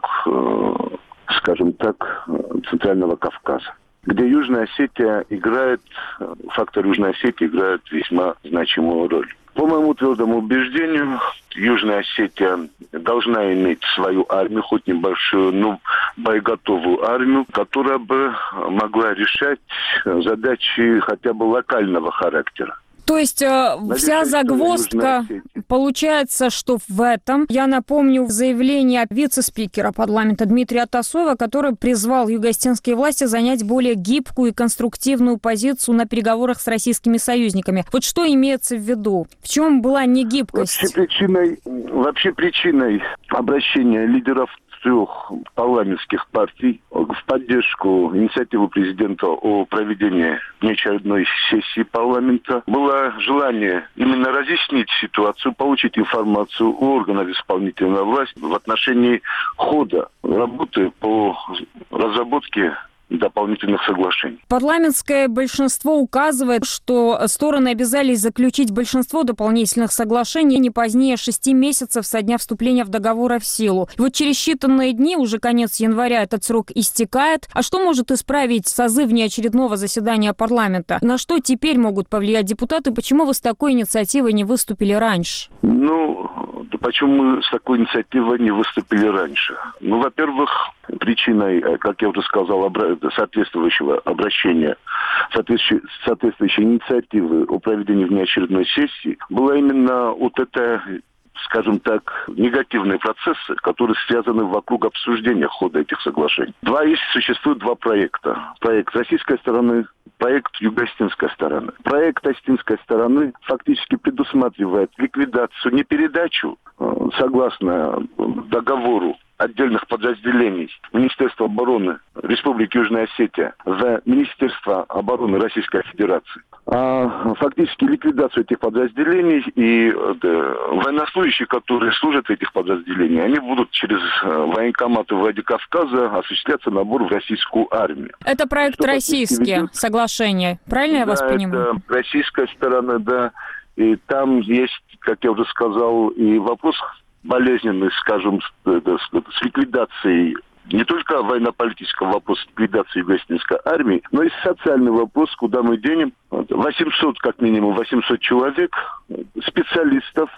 скажем так, Центрального Кавказа, где Южная Осетия фактор Южной Осетии играет весьма значимую роль. По моему твердому убеждению, Южная Осетия должна иметь свою армию, хоть небольшую, но боеготовую армию, которая бы могла решать задачи хотя бы локального характера.
То есть вся загвоздка получается, что в этом, я напомню, заявление вице-спикера парламента Дмитрия Атасоева, который призвал юго-осетинские власти занять более гибкую и конструктивную позицию на переговорах с российскими союзниками. Вот что имеется в виду? В чем была негибкость?
Вообще причиной обращения лидеров трех парламентских партий в поддержку инициативы президента о проведении внеочередной сессии парламента было желание именно разъяснить ситуацию, получить информацию у органов исполнительной власти в отношении хода работы по разработке дополнительных соглашений.
Парламентское большинство указывает, что стороны обязались заключить большинство дополнительных соглашений не позднее 6 месяцев со дня вступления в договор в силу. И вот через считанные дни, уже конец января, этот срок истекает. А что может исправить созыв внеочередного заседания парламента? На что теперь могут повлиять депутаты? Почему вы с такой инициативой не выступили раньше?
Почему мы с такой инициативой не выступили раньше? Во-первых, причиной, как я уже сказал, соответствующего обращения, соответствующей инициативы о проведении внеочередной сессии была именно вот эта, скажем так, негативные процессы, которые связаны вокруг обсуждения хода этих соглашений. Существует два проекта. Проект российской стороны, проект юго-осетинской стороны. Проект осетинской стороны фактически предусматривает ликвидацию, не передачу, согласно договору, отдельных подразделений Министерства обороны Республики Южная Осетия в Министерство обороны Российской Федерации, а фактически ликвидацию этих подразделений, и военнослужащие, которые служат в этих подразделениях, они будут через военкоматы Владикавказа осуществляться набор в российскую армию.
Это проект российские соглашения, правильно я вас понимаю?
Это российская сторона, да, и там есть, как я уже сказал, и вопрос болезненный, скажем, с ликвидацией не только военно-политического вопроса ликвидации юго-осетинской армии, но и социальный вопрос, куда мы денем 800, как минимум 800 человек, специалистов,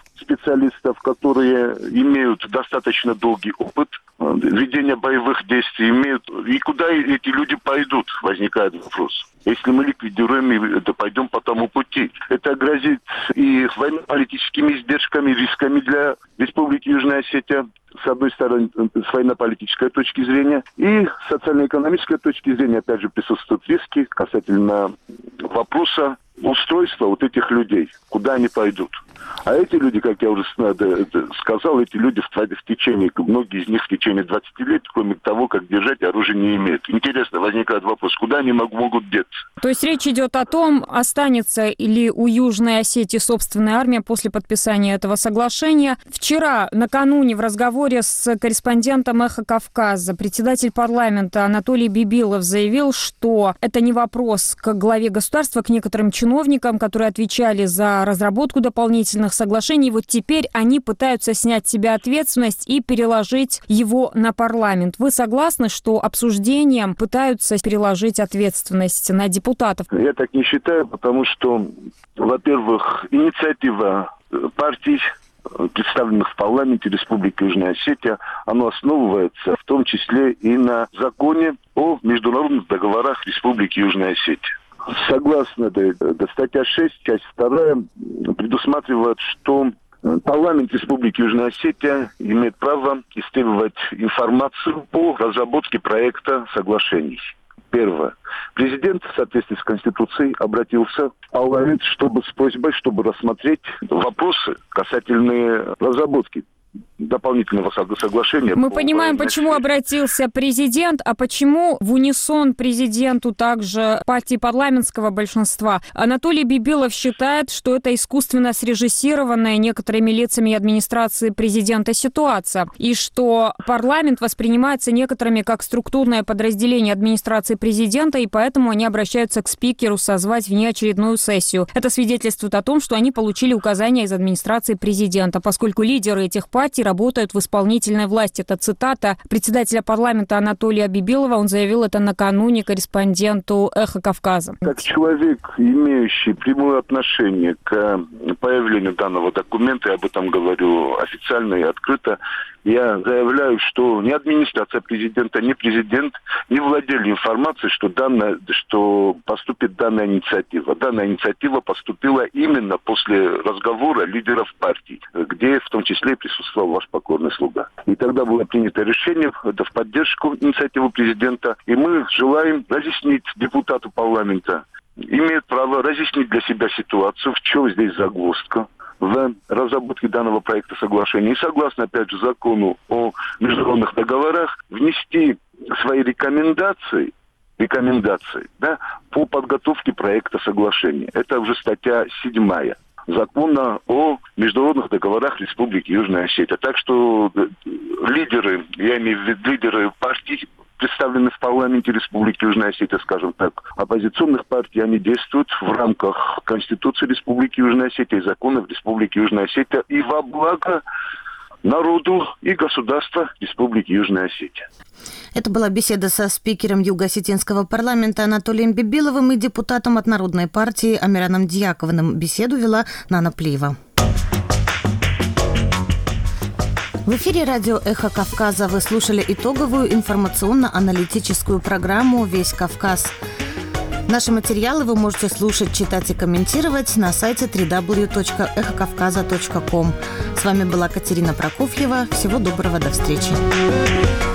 которые имеют достаточно долгий опыт ведения боевых действий, и куда эти люди пойдут, возникает вопрос. Если мы ликвидируем, то пойдем по тому пути. Это грозит и военно-политическими издержками, рисками для Республики Южная Осетия, с одной стороны, с военно-политической точки зрения, и с социально-экономической точки зрения, опять же, присутствуют риски касательно вопроса устройства вот этих людей, куда они пойдут. А эти люди, как я уже сказал, эти люди многие из них в течение 20 лет, кроме того, как держать оружие, не имеют. Интересно, возникает вопрос, куда они могут деться?
То есть речь идет о том, останется ли у Южной Осетии собственная армия после подписания этого соглашения. Вчера, накануне, в разговоре с корреспондентом «Эхо Кавказа», председатель парламента Анатолий Бибилов заявил, что это не вопрос к главе государства, к некоторым чиновникам, которые отвечали за разработку дополнительных соглашений. Вот теперь они пытаются снять с себя ответственность и переложить его на парламент. Вы согласны, что обсуждением пытаются переложить ответственность на депутатов?
Я так не считаю, потому что, во-первых, инициатива партий, представленных в парламенте Республики Южная Осетия, оно основывается в том числе и на законе о международных договорах Республики Южная Осетия. Согласно статья 6, часть 2, предусматривает, что парламент Республики Южная Осетия имеет право истребовать информацию по разработке проекта соглашений. Первое. Президент в соответствии с Конституцией обратился в парламент с просьбой, чтобы рассмотреть вопросы касательные разработки дополнительного соглашения.
Мы понимаем, почему обратился президент, а почему в унисон президенту также партии парламентского большинства. Анатолий Бибилов считает, что это искусственно срежиссированная некоторыми лицами администрации президента ситуация, и что парламент воспринимается некоторыми как структурное подразделение администрации президента, и поэтому они обращаются к спикеру созвать внеочередную сессию. Это свидетельствует о том, что они получили указания из администрации президента, поскольку лидеры этих партий партий работают в исполнительной власти. Это цитата председателя парламента Анатолия Бибилова. Он заявил это накануне корреспонденту «Эхо Кавказа».
Как человек, имеющий прямое отношение к появлению данного документа, я об этом говорю официально и открыто, я заявляю, что ни администрация президента, ни президент не владели информацией, что поступит данная инициатива. Данная инициатива поступила именно после разговора лидеров партий, где в том числе присутствовал ваш покорный слуга. И тогда было принято решение в поддержку инициативы президента, и мы желаем разъяснить депутату парламента, имеет право разъяснить для себя ситуацию, в чем здесь загвоздка в разработке данного проекта соглашения. И согласно, опять же, закону о международных договорах, внести свои рекомендации, по подготовке проекта соглашения. Это уже статья 7 Закона о международных договорах Республики Южная Осетия. Так что лидеры, я имею в виду лидеры партий, представлены в парламенте Республики Южная Осетия, скажем так, оппозиционных партий, они действуют в рамках Конституции Республики Южная Осетия и законов Республики Южная Осетия и во благо народу и государства Республики Южная Осетия.
Это была беседа со спикером Юго-Осетинского парламента Анатолием Бибиловым и депутатом от Народной партии Амираном Дьяковым. Беседу вела Нана Плиева. В эфире радио «Эхо Кавказа» вы слушали итоговую информационно-аналитическую программу «Весь Кавказ». Наши материалы вы можете слушать, читать и комментировать на сайте www.эхокавказа.ком. С вами была Катерина Прокофьева. Всего доброго, до встречи.